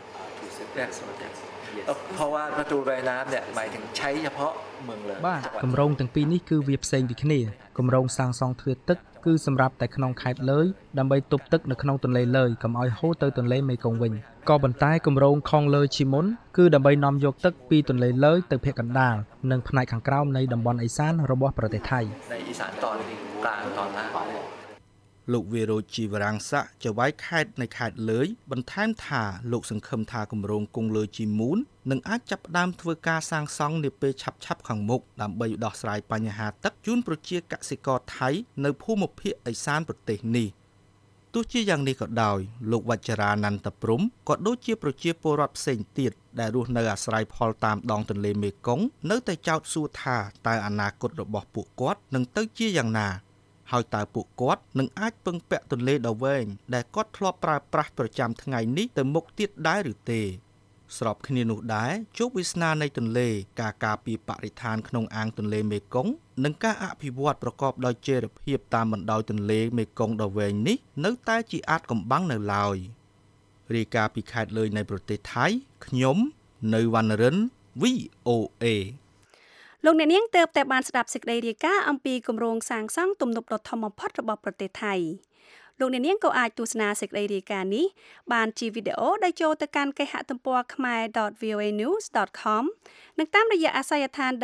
Speaker 19: เพราะว่าประตูระบายน้ำเนี่ยหมายถึงใช้เฉพาะเมืองเลย
Speaker 9: បាទគម្រោងទាំងពីរនេះគឺវាផ្សេងពីគ្នាគម្រោងសាងសង់ទ្វារទឹកគឺសម្រាប់តែក្នុងខេត្តលើយដើម្បីទប់ទឹកនៅក្នុងទន្លេលើយកុំឲ្យហូរទៅទន្លេមេគង្គវិញក៏ប៉ុន្តែគម្រោងខងលើយឈីមុនគឺដើម្បីនាំយកទឹកពីទន្លេលើយទៅភាគកណ្ដាលនិងផ្នែកខាងក្រោមនៃតំបន់ឦសានរបស់ប្រទេសថៃ
Speaker 19: ในอีสานตอนกลางตอนล่าง
Speaker 12: លោកវីរោជីវរាំងស័កចៅហ្វាយខេត្តនៃខេត្តលើយបន្ថែមថាលោកសង្ឃឹមថាគម្រោងគង់លើជីមូននឹងអាចចាប់ផ្ដើមធ្វើការសាងសង់នាពេលឆាប់ខាងមុខដើម្បីដោះស្រាយបញ្ហាទឹកជូនប្រជាកសិករថៃនៅភូមិភាគឦសានប្រទេសនេះទោះជាយ៉ាងនេះក៏ដោយលោកវជ្ជរានន្តព្រំក៏ដូចជាប្រជាពលរដ្ឋផ្សេងទៀតដែលរស់នៅអាស្រ័យផលតាមដងទន្លេមេគង្គនៅតែចោទសួរថាតើអនាគតរបស់ពួកគាត់នឹងទៅជាយ៉ាងណាហើយតើពួកគាត់នឹងអាចពឹងពាក់ទន្លេដ៏វែងដែលគាត់ធ្លាប់ប្រើប្រាស់ប្រចាំថ្ងៃនេះទៅមុខទៀតដែរឬទេស្របគ្នានោះដែរជោគវាសនានៃទន្លេការការពារបរិស្ថានក្នុងអាងទន្លេមេគង្គនិងការអភិវឌ្ឍប្រកបដោយចីរភាពតាមបណ្ដោយទន្លេមេគង្គដ៏វែងនេះនៅតែជាអាចកំបាំងនៅឡើយរាយការណ៍ពីខេត្តលើយនៃប្រទេសថៃខ្ញុំនៅវណ្ណរិន VOA
Speaker 3: លោកអ្នកនាងទើបតែបានស្ដាប់សេចក្តីរាយការណ៍អំពីគម្រោងសាងសង់ទំនប់ដ៏ធំបំផុតរបស់ប្រទេសថៃលោកអ្នកនាងក៏អាចទស្សនាសេចក្តីរាយការណ៍នេះបានជាវីដេអូដែលចូលទៅកាន់គេហទំព័រ khmer.voanews.com និងតាមរយៈអាសយដ្ឋាន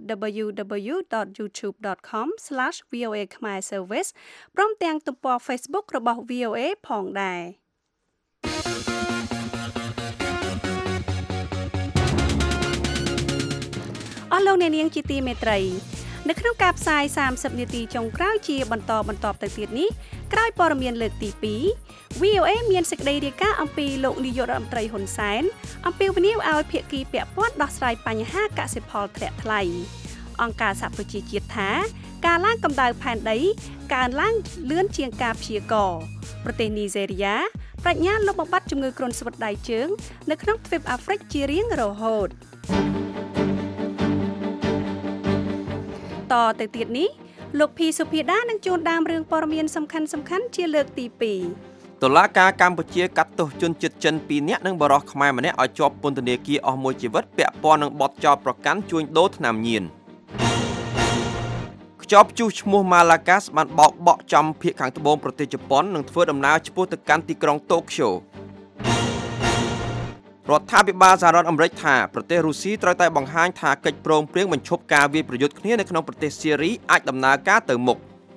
Speaker 3: www.youtube.com/voa khmer service ព្រមទាំងទំព័រ Facebook របស់ VOA ផងដែរអស់លោកអ្នកនាងជាទីមេត្រីនៅក្នុងការផ្សាយ30នាទីចុងក្រោយជាបន្តទៅទៀតនេះក្រោយព័ត៌មានលើកទី2 VOA មានសេចក្តីរាយការណ៍អំពីលោកនាយករដ្ឋមន្ត្រីហ៊ុនសែនអំពីវិនិយោគឲ្យភាគីពាក់ព័ន្ធដោះស្រាយបញ្ហាកសិផលធ្លាក់ថ្លៃអង្គការសហប្រជាជាតិថាការឡើងកម្ដៅផែនដីកើនឡើងលឿនជាងការព្យាករណ៍ប្រទេសនីហ្សេរីយ៉ាប្រាជ្ញាលុបបំបាត់ជំងឺគ្រុនស្វិតដៃជើងនៅក្នុងទ្វីបអាហ្វ្រិកជារៀងរហូតតទៅទៀតនេះលោកភីសុភាដានឹងជួនដើមរឿងព័ត៌មានសំខាន់ជាលើកទី2
Speaker 4: តុលាការកម្ពុជាកាត់ទោសជនជាតិចិន2នាក់និងបរិសុទ្ធខ្មែរម្នាក់ឲ្យជាប់ពន្ធនាគារអស់មួយជីវិតពាក់ព័ន្ធនឹងបទចោទប្រកាន់ជួញដូរថ្នាំញៀនខ្ចប់ជុះឈ្មោះម៉ាឡាកាសបានបោកបក់ចំភៀកខាងត្បូងប្រទេសជប៉ុននិងធ្វើដំណើរឆ្ពោះទៅកាន់ទីក្រុងតូក្យូរដ្ឋាភិបាលសហរដ្ឋអាមេរិកថាប្រទេសរុស្ស៊ីត្រូវតែបង្ហាញថាកិច្ចព្រមព្រៀងបញ្ឈប់ការវាយប្រយុទ្ធគ្នានៅក្នុងប្រទេសស៊េរីអាចដំណើរការទៅមុខ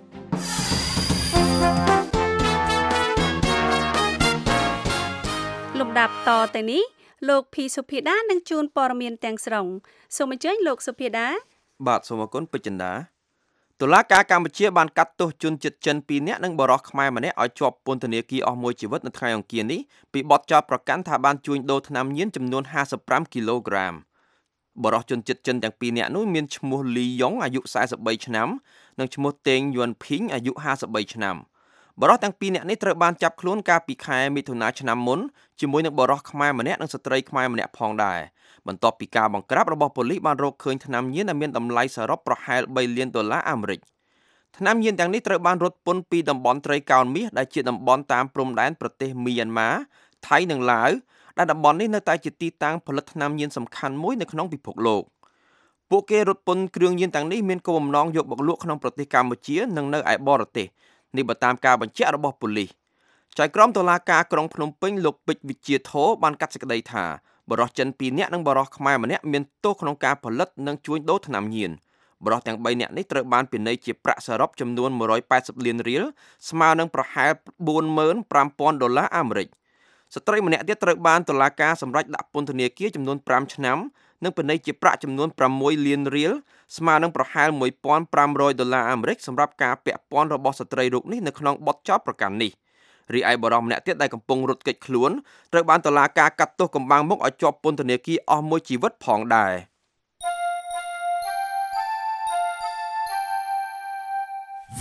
Speaker 3: លំដាប់តទៅនេះលោកភីសុភាដានឹងជូនព័ត៌មានទាំងស្រុងសូមអញ្ជើញលោកសុភាដា
Speaker 4: បាទសូមអរគុណពេជ្រចិន្តាតុលាការកម្ពុជាបានកាត់ទោសជនជាតិចិន2នាក់និងបរិសុទ្ធខ្មែរម្នាក់ឲ្យជាប់ពន្ធនាគារអស់មួយជីវិតនៅថ្ងៃអង្គារនេះពីបទចោទប្រកាន់ថាបានជួញដូរថ្នាំញៀនចំនួន55គីឡូក្រាមបរិសុទ្ធជនជាតិចិនទាំង2នាក់នោះមានឈ្មោះលីយ៉ុងអាយុ43ឆ្នាំនិងឈ្មោះតេងយួនភីងអាយុ53ឆ្នាំបរិសុទ្ធទាំង2នាក់នេះត្រូវបានចាប់ខ្លួនកាលពីខែមិថុនាឆ្នាំមុនជាមួយនឹងបរិសុទ្ធខ្មែរម្នាក់និងស្ត្រីខ្មែរម្នាក់ផងដែរបន្ទាប់ពីការបង្ក្រាបរបស់ប៉ូលីសបានរកឃើញថ្នាំញៀនដែលមានតម្លៃសរុបប្រហែល$3លានអាមេរិកថ្នាំញៀនទាំងនេះត្រូវបានរត់ពន្ធពីតំបន់ត្រីកោណមាសដែលជាតំបន់តាមព្រំដែនប្រទេសមីយ៉ាន់ម៉ាថៃនិងឡាវដែលតំបន់នេះនៅតែជាទីតាំងផលិតថ្នាំញៀនសំខាន់មួយនៅក្នុងពិភពលោកពួកគេរត់ពន្ធគ្រឿងញៀនទាំងនេះមានគោលបំណងយកមកលក់ក្នុងប្រទេសកម្ពុជានិងនៅឯបរទេសនេះបើតាមការបញ្ជាក់របស់ប៉ូលីសចៅក្រមតុលាការក្រុងភ្នំពេញលោកពេជ្រវិជាធរបានកាត់សេចក្តីថាបរិសុទ្ធចិន2នាក់និងបរិសុទ្ធខ្មែរម្នាក់មានទោសក្នុងការផលិតនិងជួញដូរថ្នាំញៀនបរិសុទ្ធទាំង3នាក់នេះត្រូវបានពិន័យជាប្រាក់សរុបចំនួន180លានរៀលស្មើនឹងប្រហែល$45,000អាមេរិកស្ត្រីម្នាក់ទៀតត្រូវបានតុលាការសម្រេចដាក់ពន្ធនាគារចំនួន5ឆ្នាំនិងពិន័យជាប្រាក់ចំនួន6លានរៀលស្មើនឹងប្រហែល$1,500អាមេរិកសម្រាប់ការពាក់ព័ន្ធរបស់ស្ត្រីរូបនេះនៅក្នុងបទចោទប្រកាន់នេះរីឯបរិសុទ្ធម្នាក់ទៀតដែលកំពុងរត់គេចខ្លួនត្រូវបានតុលាការកាត់ទោសកំបាំងមុខឲ្យជាប់ពន្ធនាគារអស់មួយជីវិតផងដែរ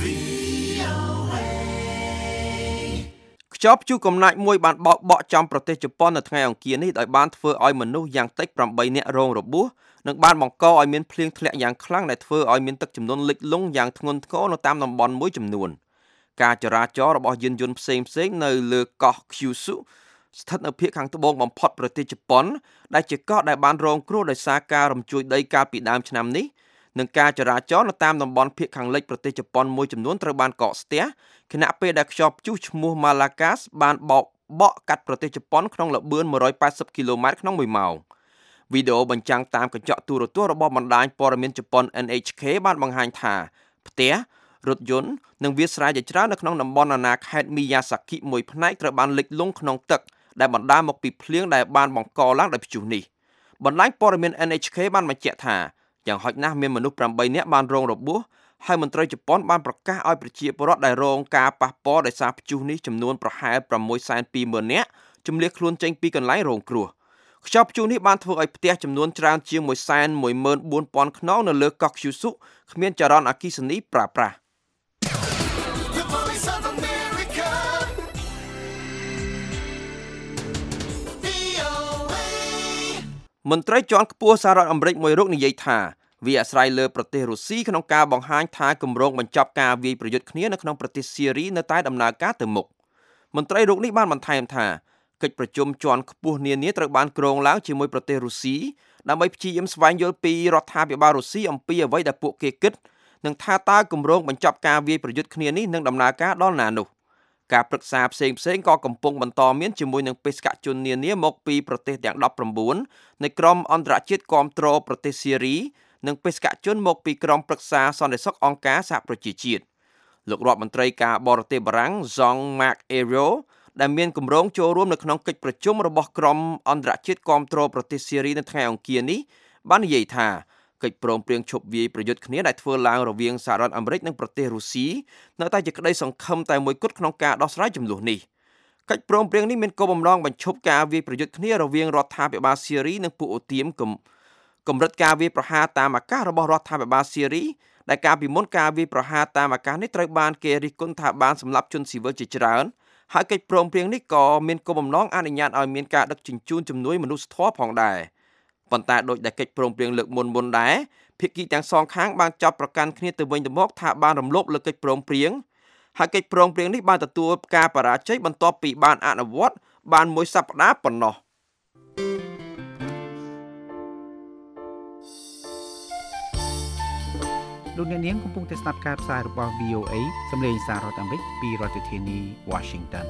Speaker 4: ខ្យល់ព្យុះកំណាចមួយបានបោកបក់ចំប្រទេសជប៉ុននៅថ្ងៃអង្គារនេះដោយបានធ្វើឲ្យមនុស្សយ៉ាងតិច8នាក់រងរបួសនិងបានបង្កឲ្យមានភ្លៀងធ្លាក់យ៉ាងខ្លាំងដែលធ្វើឲ្យមានទឹកជំនន់លិចលង់យ៉ាងធ្ងន់ធ្ងរនៅតាមតំបន់មួយចំនួនការចរាចរណ៍របស់យានយន្តផ្សេងនៅលើកោះ Kyushu ស្ថិតនៅភាគខាងត្បូងបំផុតប្រទេសជប៉ុនដែលជាកោះដែលបានរងគ្រោះដោយសារការរំជួយដីកាលពីដើមឆ្នាំនេះនិងការចរាចរណ៍នៅតាមតំបន់ភាគខាងលិចប្រទេសជប៉ុនមួយចំនួនត្រូវបានកកស្ទះខណៈពេលដែលខ្យល់ព្យុះឈ្មោះ Malakas បានបក់កាត់ប្រទេសជប៉ុនក្នុងល្បឿន180គីឡូម៉ែត្រក្នុង1ម៉ោងវីដេអូបញ្ចាំងតាមកញ្ចក់ទូរទស្សន៍របស់បណ្ដាញព័ត៌មានជប៉ុន NHK បានបង្ហាញថាផ្ទះរថយន្តនិងវាលស្រែជាច្រើននៅក្នុងតំបន់អាណាខេត្ត Miyazaki មួយផ្នែកត្រូវបានលិចលង់ក្នុងទឹកដែលបណ្ដាលមកពីភ្លៀងដែលបានបង្កឡើងដោយព្យុះនេះបណ្ដាញព័ត៌មាន NHK បានបញ្ជាក់ថាយ៉ាងហោចណាស់មានមនុស្ស8នាក់បានរងរបួសហើយមន្ត្រីជប៉ុនបានប្រកាសឲ្យប្រជាពលរដ្ឋដែលរងការប៉ះពាល់ដោយសារព្យុះនេះចំនួនប្រហែល 620,000 នាក់ជម្លៀសខ្លួនចេញពីកន្លែងរងគ្រោះខ្យល់ព្យុះនេះបានធ្វើឲ្យផ្ទះចំនួនច្រើនជាង 114,000 ខ្នងនៅលើកោះ Kyushu គ្មានចរន្តអគ្គិសនីប្រើប្រាស់មន្ត្រីជាន់ខ្ពស់សហរដ្ឋអាមេរិកមួយរូបនិយាយថាវាអាស្រ័យលើប្រទេសរុស្ស៊ីក្នុងការបង្ហាញថាគម្រោងបញ្ចប់ការវាយប្រយុទ្ធគ្នានៅក្នុងប្រទេសស៊ីរីនៅតែដំណើរការទៅមុខមន្ត្រីរូបនេះបានបន្ថែមថាកិច្ចប្រជុំជាន់ខ្ពស់នានាត្រូវបានគ្រងឡើងជាមួយប្រទេសរុស្ស៊ីដើម្បីព្យាយាមស្វែងយល់ពីរដ្ឋាភិបាលរុស្ស៊ីអំពីអ្វីដែលពួកគេគិតនិងថាតើគម្រោងបញ្ចប់ការវាយប្រយុទ្ធគ្នានេះនឹងដំណើរការដល់ណានោះការប្រឹក្សាផ្សេងក៏កំពុងបន្តមានជាមួយនឹងបេសកជននានាមកពីប្រទេសទាំង19នៃក្រុមអន្តរជាតិគាំទ្រប្រទេសស៊ីរីនិងបេសកជនមកពីក្រុមប្រឹក្សាសន្តិសុខអង្គការសហប្រជាជាតិលោករដ្ឋមន្ត្រីការបរទេសបារាំង Jean-Marc Ayrault ដែលមានគម្រោងចូលរួមនៅក្នុងកិច្ចប្រជុំរបស់ក្រុមអន្តរជាតិគាំទ្រប្រទេសស៊ីរីនៅថ្ងៃអង្គារនេះបាននិយាយថាកិច្ចព្រមព្រៀងឈប់វាយប្រយុទ្ធគ្នាដែលធ្វើឡើងរវាងសហរដ្ឋអាមេរិកនិងប្រទេសរុស្ស៊ីនៅតែជាក្តីសង្ឃឹមតែមួយគត់ក្នុងការដោះស្រាយជម្លោះនេះកិច្ចព្រមព្រៀងនេះមានគោលបំណងបញ្ឈប់ការវាយប្រយុទ្ធគ្នារវាងរដ្ឋាភិបាលស៊ីរីនិងពួកអូទៀមកម្រិតការវាយប្រហារតាមអាកាសរបស់រដ្ឋាភិបាលស៊ីរីដែលកាលពីមុនការវាយប្រហារតាមអាកាសនេះត្រូវបានគេរិះគន់ថាបានសម្លាប់ជនស៊ីវិលជាច្រើនហើយកិច្ចព្រមព្រៀងនេះក៏មានគោលបំណងអនុញ្ញាតឲ្យមានការដឹកជញ្ជូនជំនួយមនុស្សធម៌ផងដែរប៉ុន្តែដោយដែលកិច្ចព្រមព្រៀងលើកមុនដែរភាគីទាំងសងខាងបានចាប់ប្រកាន់គ្នាទៅវិញទៅមកថាបានរំលោភលើកិច្ចព្រមព្រៀងហើយកិច្ចព្រមព្រៀងនេះបានទទួលការបរាជ័យបន្ទាប់ពីបានអនុវត្តបានមួយសប្តាហ៍ប៉ុណ្ណោះ
Speaker 20: លោកអ្នកនាងកំពុងតែស្ដាប់ការផ្សាយរបស់ VOA សម្លេងសាររដ្ឋអាមេរិកពីរដ្ឋធានី Washington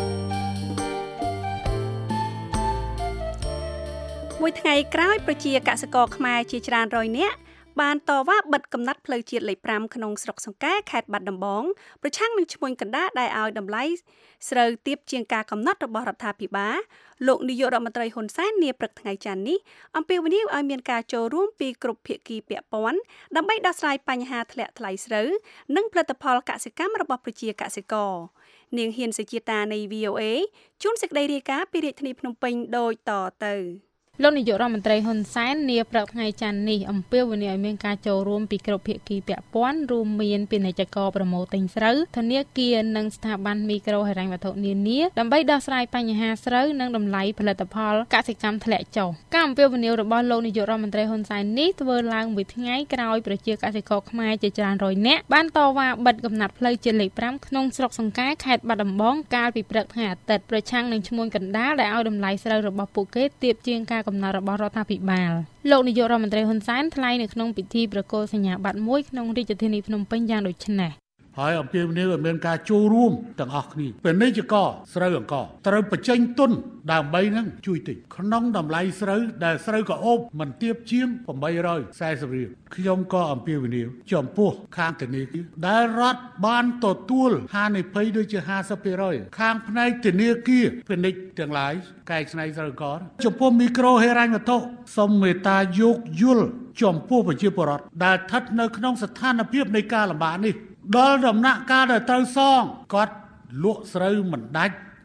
Speaker 3: មួយថ្ងៃក្រោយប្រជាកសិករខ្មែរជាច្រើនរយនាក់បានតវ៉ាបិទកំណត់ផ្លូវជាតិលេខ5ក្នុងស្រុកសង្កែខេត្តបាត់ដំបងប្រឆាំងនឹងឈ្មួញកណ្ដាលដែលឲ្យតម្លៃស្រូវទាបជាងការកំណត់របស់រដ្ឋាភិបាលលោកនាយករដ្ឋមន្ត្រីហ៊ុនសែននាព្រឹកថ្ងៃច័ន្ទនេះអំពាវនាវឲ្យមានការចូលរួមពីគ្រប់ភាគីពាក់ព័ន្ធដើម្បីដោះស្រាយបញ្ហាធ្លាក់ថ្លៃស្រូវនិងផលិតផលកសិកម្មរបស់ប្រជាកសិករនាងហ៊ានសេចក្ដីនៃ VOA ជួនសេចក្ដីរាយការណ៍ពីរាជធានីភ្នំពេញដូចតទៅ
Speaker 6: លោកនាយករដ្ឋមន្ត្រីហ៊ុនសែននាព្រឹកថ្ងៃច័ន្ទនេះអំពាវនាវឲ្យមានការចូលរួមពីគ្រប់ភាគីពាក់ព័ន្ធរួមមានពាណិជ្ជករប្រមូលទិញស្រូវធនាគារនិងស្ថាប័នមីក្រូហិរញ្ញវត្ថុនានាដើម្បីដោះស្រាយបញ្ហាស្រូវនិងតម្លៃផលិតផលកសិកម្មធ្លាក់ចុះការអំពាវនាវរបស់លោកនាយករដ្ឋមន្ត្រីហ៊ុនសែននេះធ្វើឡើងមួយថ្ងៃក្រោយប្រជាកសិករខ្មែរជាច្រើនរយនាក់បានតវ៉ាបិទកំណត់ផ្លូវជាតិលេខ5ក្នុងស្រុកសង្កែខេត្តបាត់ដំបងកាលពីព្រឹកថ្ងៃអាទិត្យប្រឆាំងនឹងឈ្មួញកណ្ដាលដែលឲ្យតម្លៃស្រូវរបស់ពួកគេទាបជាងការកំណត់របស់រដ្ឋាភិបាលលោកនាយករដ្ឋមន្ត្រីហ៊ុនសែនថ្លែងនៅក្នុងពិធីប្រគល់សញ្ញាបត្រមួយក្នុងរាជធានីភ្នំពេញយ៉ាងដូចនេះ
Speaker 21: ហើយអំពាវនាវឲ្យមានការចូលរួមទាំងអស់គ្នាពាណិជ្ជករស្រូវអង្ករត្រូវបញ្ចេញទុនដើម្បីនឹងជួយទិញក្នុងតម្លៃស្រូវដែលស្រូវកអូបមិនទាបជាង840រៀលខ្ញុំក៏អំពាវនាវចំពោះខាងធនាគារដែលរដ្ឋបានទទួលហានិភ័យដូចជា 50% ខាងផ្នែកធនាគារពាណិជ្ជទាំងឡាយកែច្នៃស្រូវអង្ករចំពោះមីក្រូហិរញ្ញវត្ថុសូមមេត្តាយោគយល់ចំពោះប្រជាពលរដ្ឋដែលស្ថិតនៅក្នុងស្ថានភាពនៃការលំបាកនេះដល់ដំណាក់កាលដែលត្រូវសងគាត់លក់ស្រូវមិនដាច់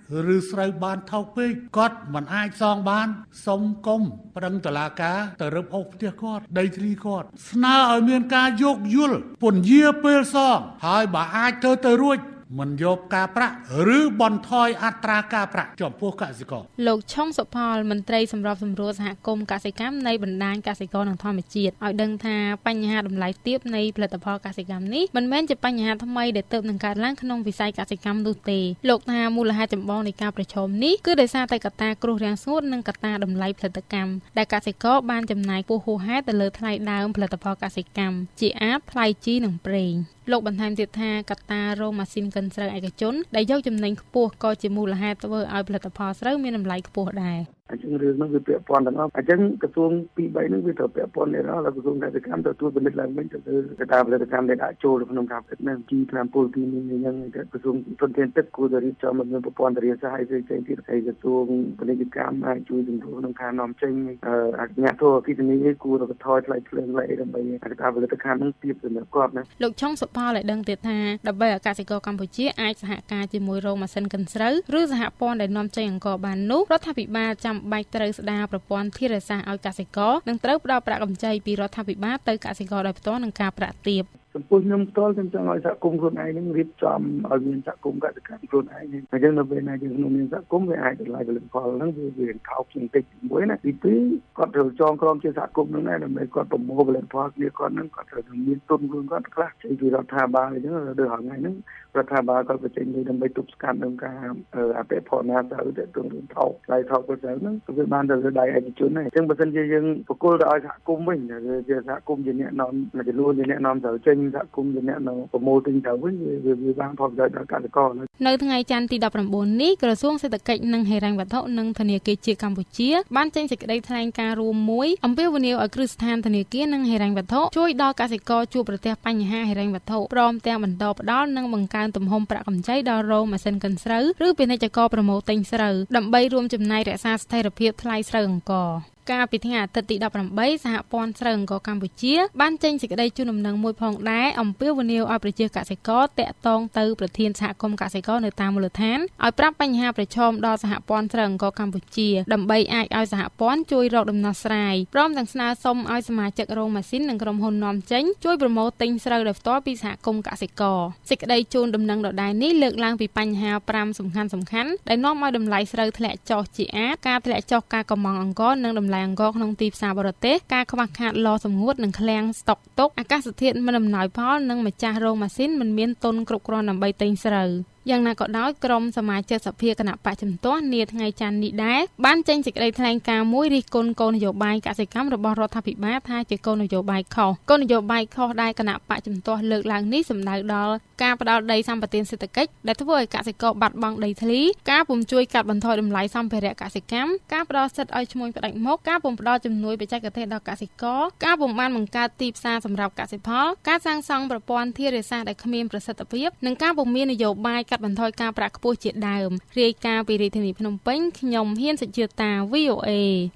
Speaker 21: ឬស្រូវបានថោកពេកគាត់មិនអាចសងបានសុំគុំប្រឹងតុលាការទៅរឹបអូសផ្ទះគាត់ដីធ្លីគាត់ស្នើឲ្យមានការយោគយល់ពន្យាពេលសងហើយបើអាចធ្វើទៅរួចមិនយកការប្រាក់ឬបន្ថយអត្រាការប្រាក់ចំពោះកសិករ
Speaker 6: លោកឆុងសុផលមន្ត្រីសម្របសម្រួលសហគមន៍កសិកម្មនៃបណ្ដាញកសិករនិងធម្មជាតិឲ្យដឹងថាបញ្ហាតម្លៃទាបនៃផលិតផលកសិកម្មនេះមិនមែនជាបញ្ហាថ្មីដែលទើបនឹងកើតឡើងក្នុងវិស័យកសិកម្មនោះទេលោកថាមូលហេតុចម្បងនៃការប្រឈមនេះគឺដោយសារតែកត្តាគ្រោះរាំងស្ងួតនិងកត្តាតម្លៃផលិតកម្មដែលកសិករបានចំណាយខ្ពស់ហួសហេតុទៅលើថ្លៃដើមផលិតផលកសិកម្មជាអាបថ្លៃជីនិងប្រេងលោកបន្ថែមទៀតថាកត្តារោងម៉ាស៊ីនកិនស្រូវឯកជនដែលយកចំណេញខ្ពស់ក៏ជាមូលហេតុធ្វើឲ្យផលិតផលស្រូវមានតម្លៃខ្ពស់ដែរ
Speaker 5: អញ្ចឹងរឿងហ្នឹងវាពាក់ព័ន្ធទាំងអស់អញ្ចឹងក្រសួង2-3ហ្នឹងវាត្រូវពាក់ព័ន្ធនេះដល់ក្រសួងកសិកម្មទទួលពិនិត្យឡើងវិញទៅលើកត្តាផលិតកម្មដែលដាក់ចូលក្នុងការពិតហ្នឹងជីថ្នាំពុលទីនេះអញ្ចឹងក្រសួងធនធានទឹកគួរតែរៀបចំឲ្យមានប្រព័ន្ធធារាសាស្ត្រឲ្យផ្សេងទៀតហើយក្រសួងពាណិជ្ជកម្មអាចជួយជំនួសក្នុងការនាំចេញអាជ្ញាធរអគ្គិសនីគួរតែបន្ថយថ្លៃភ្លើងថ្លៃដើម្បីកត្តាផលិតកម្មហ្នឹងទាបសម្រាប់គាត់ណា
Speaker 6: លោកឆុងសុផលឲ្យដឹងទៀតថាដើម្បីឲ្យកសិករកម្ពុជាអាចសហការជាមួយរោងម៉ាស៊ីនកិនស្រូវឬសហព័ន្ធដែលនាំចេញអង្ករបាននោះរដ្ឋាភិបាលចាំបាច់ត្រូវស្ដារប្រព័ន្ធធារាសាស្ត្រឲ្យកសិករនិងត្រូវផ្ដល់ប្រាក់កម្ចីពីរដ្ឋាភិបាលទៅកសិករដោយផ្ទាល់នឹងការប្រាក់ទាប
Speaker 5: ចំពោះខ្ញុំផ្ទាល់ខ្ញុំចង់ឲ្យសហគមន៍ខ្លួនឯងនឹងរៀបចំឲ្យមានសហគមន៍កសិកម្មខ្លួនឯងអញ្ចឹងនៅពេលណាយើងមានសហគមន៍វាអាចតម្លៃផលិតផលហ្នឹងវាថោកជាងតិចមួយណាទី2គាត់ត្រូវចងក្រងជាសហគមន៍ហ្នឹងដែរដើម្បីគាត់ប្រមូលផលិតផលគ្នាគាត់ហ្នឹងគាត់ត្រូវមានទុនខ្លួនគាត់ខ្លះចេញពីរដ្ឋាភិបាលអញ្ចឹងដូចហងៃហ្នឹងរដ្ឋាភិបាលគាត់បញ្ចេញលុយដើម្បីទប់ស្កាត់នឹងការអភិផលណាទៅទៅរឿងថោកថ្លៃថោកទៅហ្នឹងវាបានទៅលើដៃឯកជនហ្នឹងអញ្ចឹងបើសិនជាយើងបកគលទៅឲ្យសហគមន៍វិញជាសហគមន៍ជាអ្នកនាំមួយចំនួនជាអ្នកនាំទៅចេញសហគមន៍ជាអ្នកនៅប្រមូលទិញទៅវិញវាបានផលប្រយោជន៍ដល់កសិករ
Speaker 6: នៅថ្ងៃច័ន្ទទី19នេះក្រសួងសេដ្ឋកិច្ចនិងហិរញ្ញវត្ថុនិងធនាគារជាតិកម្ពុជាបានចេញសេចក្តីថ្លែងការណ៍រួមមួយអំពាវនាវឲ្យគ្រឹះស្ថានធនាគារនិងហិរញ្ញវត្ថុជួយដល់កសិករជួបប្រទះបញ្ហាហិរញ្ញវត្ថុព្រមទាំងបន្តផ្ដល់និងបង្កើនទំហំប្រាក់កម្ចីដល់រោងម៉ាស៊ីនកិនស្រូវឬពាណិជ្ជករប្រមូលទិញស្រូវដើម្បីរួមចំណែករក្សាស្ថិរភាពថ្លៃស្រូវអង្ករកាលពីថ្ងៃអាទិត្យទី18សហព័ន្ធស្រូវអង្ករកម្ពុជាបានចេញសេចក្តីជូនដំណឹងមួយផងដែរអំពាវនាវឲ្យប្រជាកសិករតាក់ទងទៅប្រធានសហគមន៍កសិករនៅតាមមូលដ្ឋានឲ្យប្រាប់បញ្ហាប្រឈមដល់សហព័ន្ធស្រូវអង្ករកម្ពុជាដើម្បីអាចឲ្យសហព័ន្ធជួយរកដំណោះស្រាយព្រមទាំងស្នើសុំឲ្យសមាជិករោងម៉ាស៊ីននិងក្រុមហ៊ុននាំចេញជួយប្រមូលទិញស្រូវដោយផ្ទាល់ពីសហគមន៍កសិករសេចក្តីជូនដំណឹងដដែលនេះលើកឡើងពីបញ្ហា5សំខាន់ដែលនាំឲ្យតម្លៃស្រូវធ្លាក់ចុះជាអាតការធ្លាក់ចុះការកម្ម៉ង់អង្ករនិងតម្លៃអង្ករក្នុងទីផ្សារបរទេសការខ្វះខាតឡសម្ងួតនិងឃ្លាំងស្តុកទុកអាកាសធាតុមិនអំណោយផលនិងម្ចាស់រោងម៉ាស៊ីនមិនមានទុនគ្រប់គ្រាន់ដើម្បីទិញស្រូវយ៉ាងណាក៏ដោយក្រុមសមាជិកសភាគណៈបច្ចុប្បន្ននាថ្ងៃច័ន្ទនេះដែរបានចេញសេចក្តីថ្លែងការណ៍មួយរិះគន់គោលនយោបាយកសិកម្មរបស់រដ្ឋាភិបាលថាជាគោលនយោបាយខុសគោលនយោបាយខុសដែលគណៈបច្ចុប្បន្នលើកឡើងនេះសំដៅដល់ការផ្ដាល់ដីសម្បត្តិសេដ្ឋកិច្ចដែលធ្វើឲ្យកសិករបាត់បង់ដីធ្លីការពុំជួយកាត់បន្ថយតម្លៃសម្ភារៈកសិកម្មការផ្ដល់សិទ្ធិឲ្យឈ្មួញផ្ដាច់មុខការពុំផ្ដល់ជំនួយបច្ចេកទេសដល់កសិករការពុំបានបង្កើតទីផ្សារសម្រាប់កសិផលការសាងសង់ប្រព័ន្ធធារាសាស្ត្រដែលគ្មានប្រសិទ្ធភាពនិងការពុំមាននយោបាយកាត់បន្ថយការប្រាក់ខ្ពស់ជាដើមរាយការណ៍ពីរាជធានីភ្នំពេញខ្ញុំហ៊ានសុជាតា VOA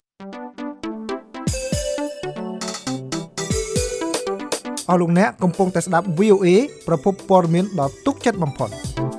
Speaker 8: អស់លោកអ្នកកំពុងតែស្ដាប់ VOA ប្រភពព័ត៌មានដ៏ទុកចិត្តបំផុត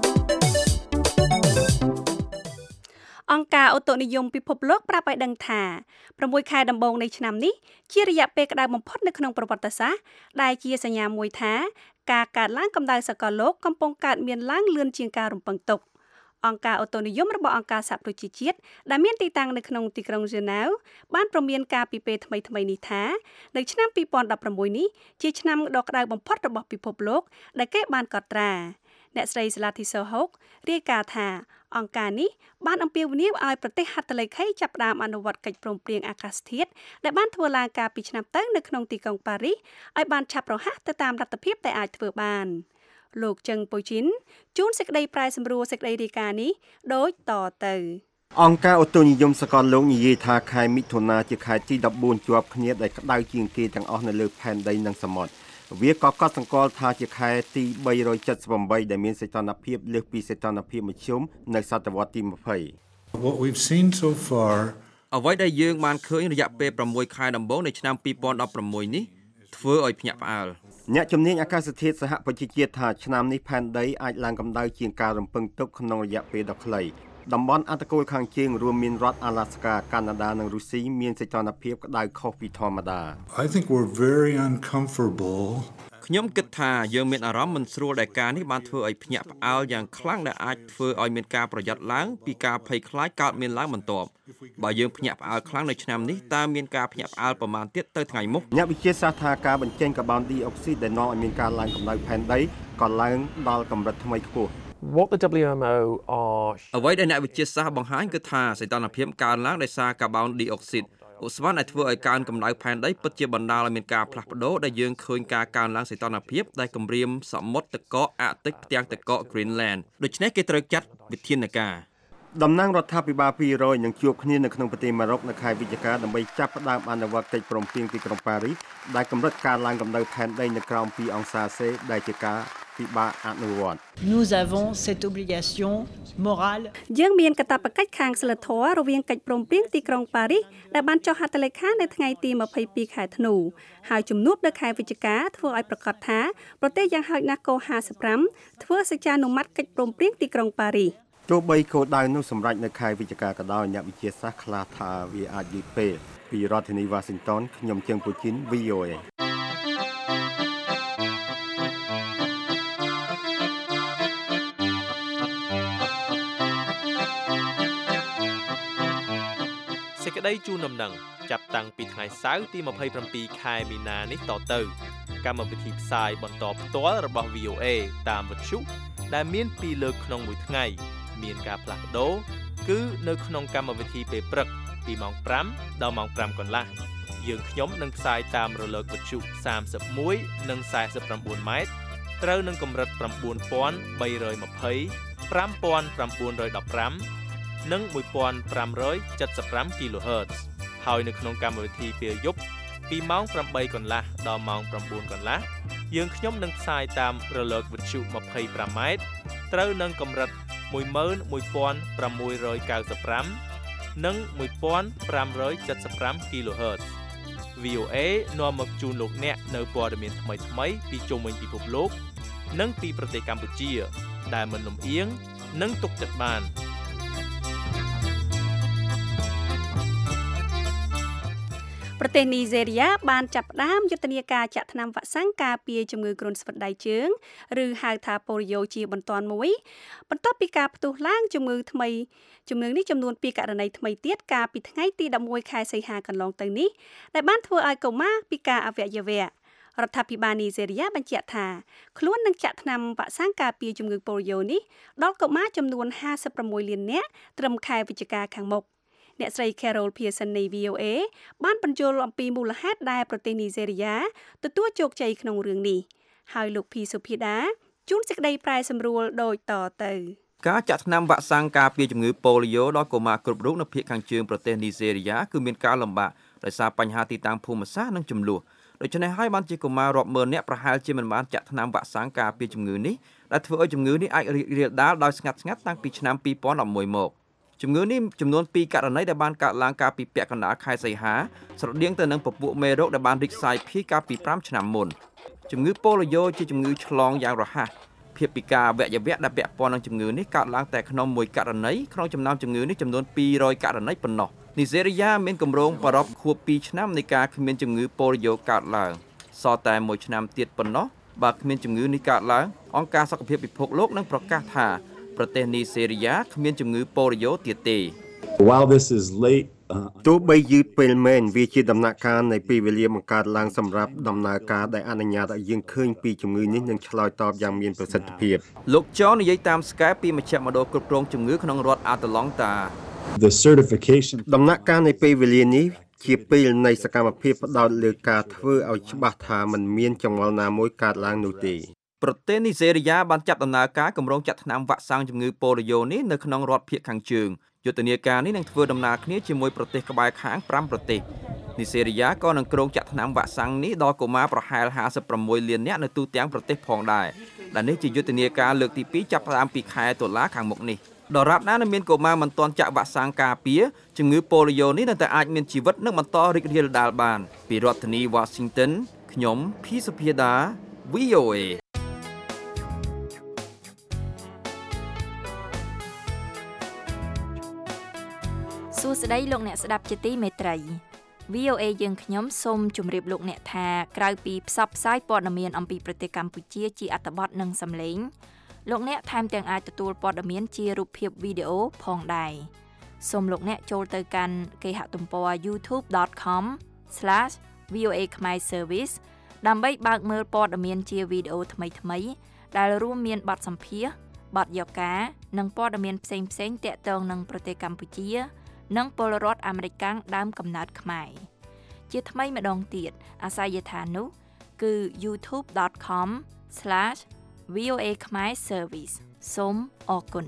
Speaker 3: អង្គការអូតូនិយមពិភពលោកប្រាប់ឲ្យដឹងថា6ខែដំបូងនៃឆ្នាំនេះជារយៈពេលក្តៅបំផុតនៅក្នុងប្រវត្តិសាស្ត្រដែលជាសញ្ញាមួយថាការកើនឡើងកម្ដៅសកលលោកកំពុងកើតមានឡើងលឿនជាងការរំពឹងទុកអង្គការអូតូនិយមរបស់អង្គការសហប្រជាជាតិដែលមានទីតាំងនៅក្នុងទីក្រុងហ្សឺណែវបានប្រមានការពីពេលថ្មីនេះថានៅឆ្នាំ2016នេះជាឆ្នាំដ៏ក្តៅបំផុតរបស់ពិភពលោកដែលគេបានកត់ត្រាអ្នកស្រីសាឡាធីសូហុករាយការណ៍ថាអង្គការនេះបានអំពាវនាវឲ្យប្រទេសហត្ថលេខីចាប់ផ្ដើមអនុវត្តកិច្ចព្រមព្រៀងអាកាសធាតុដែលបានធ្វើឡើងកាលពីឆ្នាំទៅនៅក្នុងទីក្រុងប៉ារីសឲ្យបានឆាប់រហ័សទៅតាមលទ្ធភាពដែលអាចធ្វើបានលោកជឹងប៉ូជីនជួនសេចក្តីប្រែសម្រួលសេចក្តីរាយការណ៍នេះដូចតទៅ
Speaker 1: អង្គការអូតូនិយមសកលលោកនិយាយថាខែមិថុនាជាខែទី14ជាប់គ្នាដែលក្តៅជាងគេទាំងអស់នៅលើផែនដីនិងសមុទ្រវាក៏កត់សម្គាល់ថាជាខែទី378ដែលមានសីតុណ្ហភាពលើសពីសីតុណ្ហភាពមធ្យមនៅសតវត្សទី20
Speaker 22: What we've seen so far
Speaker 4: អ្វីដែលយើងបានឃើញរយៈពេល6ខែដំបូងនៃឆ្នាំ2016នេះធ្វើឲ្យភ្ញាក់ផ្អើល
Speaker 1: អ្នកជំនាញអាកាសធាតុសហប្រជាជាតិថាឆ្នាំនេះផែនដីអាចឡើងកម្ដៅជាងការរំពឹងទុកក្នុងរយៈពេលដ៏ខ្លីតំបន់អត្តកូលខាងជើងរួមមានរដ្ឋអាឡាស្កាកាណាដានិងរុស្ស៊ីមានសីតុណ្ហភាពក្តៅខុសពីធម្មតា
Speaker 7: I think we're very uncomfortable
Speaker 4: ខ្ញុំគិតថាយើងមានអារម្មណ៍មិនស្រួលដែលការនេះបានធ្វើឲ្យភ្ញាក់ផ្អើលយ៉ាងខ្លាំងដែលអាចធ្វើឲ្យមានការប្រយ័ត្នឡើងពីការភ័យខ្លាចកើតមានឡើងបន្ទាប់បើយើងភ្ញាក់ផ្អើលខ្លាំងនៅឆ្នាំនេះតើមានការភ្ញាក់ផ្អើលប្រមាណទៀតទៅថ្ងៃមុខ
Speaker 1: អ្នកវិទ្យាសាស្ត្រថាការបញ្ចេញកាបូនឌីអុកស៊ីតដែលនាំឲ្យមានការឡើងកម្ដៅផែនដីក៏ឡើងដល់កម្រិតថ្មីខ្ពស់
Speaker 22: What the WMO are
Speaker 4: អ្វីដែលអ្នកវិទ្យាសាស្ត្របង្ហាញគឺថាសីតុណ្ហភាពកើនឡើងដោយសារកាបូនឌីអុកស៊ីតឧស្ម័នដែលធ្វើឲ្យកើនកម្ដៅផែនដីពិតជាបណ្ដាលឲ្យមានការផ្លាស់ប្ដូរដែលយើងឃើញការកើនឡើងសីតុណ្ហភាពដែលគំរាមសមុទ្រទឹកកកអាកទិកផ្ទាំងទឹកកក Greenland ដូច្នេះគេត្រូវចាត់វិធានការតំណាងរដ្ឋាភិបាល200នឹងជួបគ្នានៅក្នុងប្រទេសម៉ារ៉ុកនៅខែវិច្ឆិកាដើម្បីចាប់ផ្ដើមអនុវត្តកិច្ចព្រមព្រៀងទីក្រុងប៉ារីសដែលកម្រិតការឡើងកម្ដៅផែនដីនៅក្រោម2អង្សាសេដែលជាការពិបាកអនុវត្ត
Speaker 23: Nous avons cette obligation morale
Speaker 3: យើងមានកាតព្វកិច្ចខាងសីលធម៌រវាងកិច្ចព្រមព្រៀងទីក្រុងប៉ារីសដែលបានចុះហត្ថលេខានៅថ្ងៃទី22ខែធ្នូហើយជំនួបនៅខែវិច្ឆិកាធ្វើឲ្យប្រកាសថាប្រទេសយ៉ាងហោចណាស់កូ55ធ្វើសេចក្ដីអនុម័តកិច្ចព្រមព្រៀងទីក្រុងប៉ារីស
Speaker 1: ទោះបីគោលដៅនោះសម្រេចនៅខែវិច្ឆិកាក៏ដោយអ្នកវិទ្យាសាស្ត្រខ្លាចថាវាអាចយឺតពេលពីរដ្ឋធានី Washington ខ្ញុំជើងពូជីន VOA
Speaker 24: សេចក្តីជូនដំណឹងចាប់តាំងពីថ្ងៃសៅរ៍ទី27ខែមីនានេះតទៅកម្មវិធីផ្សាយបន្តផ្ទាល់របស់ VOA តាមវិទ្យុដែលមាន2លើកក្នុងមួយថ្ងៃមានការផ្លាស់ប្ដូរគឺនៅក្នុងកម្មវិធីពេលព្រឹកពីម៉ោង5ដល់ម៉ោង5កន្លះយើងខ្ញុំនឹងផ្សាយតាមរលកវិទ្យុ31និង49ម៉ែត្រត្រូវនឹងកម្រិត9320 5915និង1575 kHz ហើយនៅក្នុងកម្មវិធីពេលយប់ពីម៉ោង8កន្លះដល់ម៉ោង9កន្លះយើងខ្ញុំនឹងផ្សាយតាមរលកវិទ្យុ25ម៉ែត្រត្រូវនឹងកម្រិត11695និង1575 kHz VOA នាំមកជូនលោកអ្នកនៅព័ត៌មានថ្មីៗពីជុំវិញពិភពលោកនិងពីប្រទេសកម្ពុជាដែលមិនលំអៀងនិងទុកចិត្តបាន
Speaker 3: ប្រទេសនីហ្សេរីយ៉ាបានចាប់ផ្ដើមយុទ្ធនាការចាក់ថ្នាំវ៉ាក់សាំងការពារជំងឺគ្រុនស្វិតដៃជើងឬហៅថាប៉ូលីយ៉ូជាបន្ទាន់មួយបន្ទាប់ពីការផ្ទុះឡើងជំងឺនេះចំនួន2ករណីថ្មីទៀតកាលពីថ្ងៃទី11ខែសីហាកន្លងទៅនេះដែលបានធ្វើឲ្យកុមារពិការអវយវៈរដ្ឋាភិបាលនីហ្សេរីយ៉ាបញ្ជាក់ថាខ្លួននឹងចាក់ថ្នាំវ៉ាក់សាំងការពារជំងឺប៉ូលីយ៉ូនេះដល់កុមារចំនួន56លាននាក់ត្រឹមខែវិច្ឆិកាខាងមុខអ្នកស្រី Carol Pearson នៃ VOA បានបញ្យល់អំពីមូលហេតុដែលប្រទេសនីហ្សេរីយ៉ាទទួលជោគជ័យក្នុងរឿងនេះហើយលោកភីសុភាដាជួនសេចក្តីប្រែសម្រួលដូចតទៅ
Speaker 4: ការចាក់ថ្នាំវ៉ាក់សាំងការពារជំងឺប៉ូលីយ៉ូដល់កុមារគ្រប់រូបនៅភាគខាងជើងប្រទេសនីហ្សេរីយ៉ាគឺមានការលំបាកដោយសារបញ្ហាទីតាំងភូមិសាស្ត្រនិងចំនួនដូច្នេះហើយបានជាកុមាររាប់ម៉ឺននាក់ប្រហែលជាមិនបានចាក់ថ្នាំវ៉ាក់សាំងការពារជំងឺនេះដែលធ្វើឲ្យជំងឺនេះអាចរីករាលដាលដោយស្ងាត់ៗតាំងពីឆ្នាំ2011មកជំងឺនេះចំនួន2ករណីដែលបានកើតឡើងកាលពីពាក់កណ្ដាលខែសីហាស្រដៀងទៅនឹងពពួកមេរោគដែលបានរីកសាយភាយកាលពី5ឆ្នាំមុនជំងឺប៉ូលីយ៉ូជាជំងឺឆ្លងយ៉ាងរហ័សភាពពិការអវយវៈដែលពាក់ព័ន្ធនឹងជំងឺនេះកើតឡើងតែក្នុងមួយករណីក្នុងចំណោមជំងឺនេះចំនួន200ករណីប៉ុណ្ណោះនីហ្សេរីយ៉ាមានគម្រោងប្រារព្ធខួប2ឆ្នាំនៃការគ្មានជំងឺប៉ូលីយ៉ូកើតឡើងសល់តែ1ឆ្នាំទៀតប៉ុណ្ណោះបើគ្មានជំងឺនេះកើតឡើងអង្គការសុខភាពពិភពលោកនឹងប្រកាសថាប្រទេសនីហ្សេរីយ៉ាគ្មានជំងឺប៉ូលីយ៉ូទៀតទេ
Speaker 1: While this is late ទោះបីយឺតពេលមែនវាជាដំណាក់កាលនៃពេលវេលាបង្កើតឡើងសម្រាប់ដំណើរការដែលអនុញ្ញាតឲ្យយើងឃើញពីជំងឺនេះនឹងឆ្លើយតបយ៉ាងមានប្រសិទ្ធភាព
Speaker 4: លោកចននិយាយតាម Skype ពីមជ្ឈមណ្ឌលគ្រប់គ្រងជំងឺក្នុងរដ្ឋអាត្លង់តា
Speaker 1: The certification ដំណាក់កាលនៃពេលវេលានេះជាពេលនៃសកម្មភាពផ្ដោតលើការធ្វើឲ្យច្បាស់ថាมันមានចង្អុលណាមួយកើតឡើងនោះទេ
Speaker 4: ប្រទេសនីហ្សេរីយ៉ាបានចាប់ដំណើរការគម្រោងចាក់ថ្នាំវ៉ាក់សាំងជំងឺប៉ូលីយ៉ូនេះនៅក្នុងរដ្ឋភាគខាងជើងយុទ្ធនាការនេះនឹងធ្វើដំណើរគ្នាជាមួយប្រទេសក្បែរខាង5ប្រទេសនីហ្សេរីយ៉ាក៏នឹងគ្រោងចាក់ថ្នាំវ៉ាក់សាំងនេះដល់កុមារប្រហែល56លាននាក់នៅទូទាំងប្រទេសផងដែរដែលនេះជាយុទ្ធនាការលើកទី2ចាប់ផ្ដើមពីខែតុលាខាងមុខនេះដរាបណានៅមានកុមារមិនទាន់ចាក់វ៉ាក់សាំងការពារជំងឺប៉ូលីយ៉ូនេះនៅតែអាចមានជីវិតនិងបន្តរីករាលដាលបានពីរដ្ឋធានី Washington ខ្ញុំភីសុភាដា VOA
Speaker 2: ួស្តីលោកអ្នកស្ដាប់ជាទីមេត្រី VOA យើងខ្ញុំសូមជម្រាបលោកអ្នកថាក្រៅពីផ្សព្វផ្សាយព័ត៌មានអំពីប្រទេសកម្ពុជាជាអត្ថបទនិងសំឡេងលោកអ្នកថែមទាំងអាចទទួលព័ត៌មានជារូបភាពវីដេអូផងដែរសូមលោកអ្នកចូលទៅកាន់គេហទំព័រ youtube.com/VOA Khmer Service ដើម្បីបើកមើលព័ត៌មានជាវីដេអូថ្មីៗដែលរួមមានបទសម្ភាសន៍បទយកការនិងព័ត៌មានផ្សេងៗទាក់ទងនឹងប្រទេសកម្ពុជានិងពលរដ្ឋអាមេរិកកាំងដើមកំណើតខ្មែរជាថ្មីម្ដងទៀតអាសយដ្ឋាននោះគឺ youtube.com/VOA Khmer Service សូមអរគុណ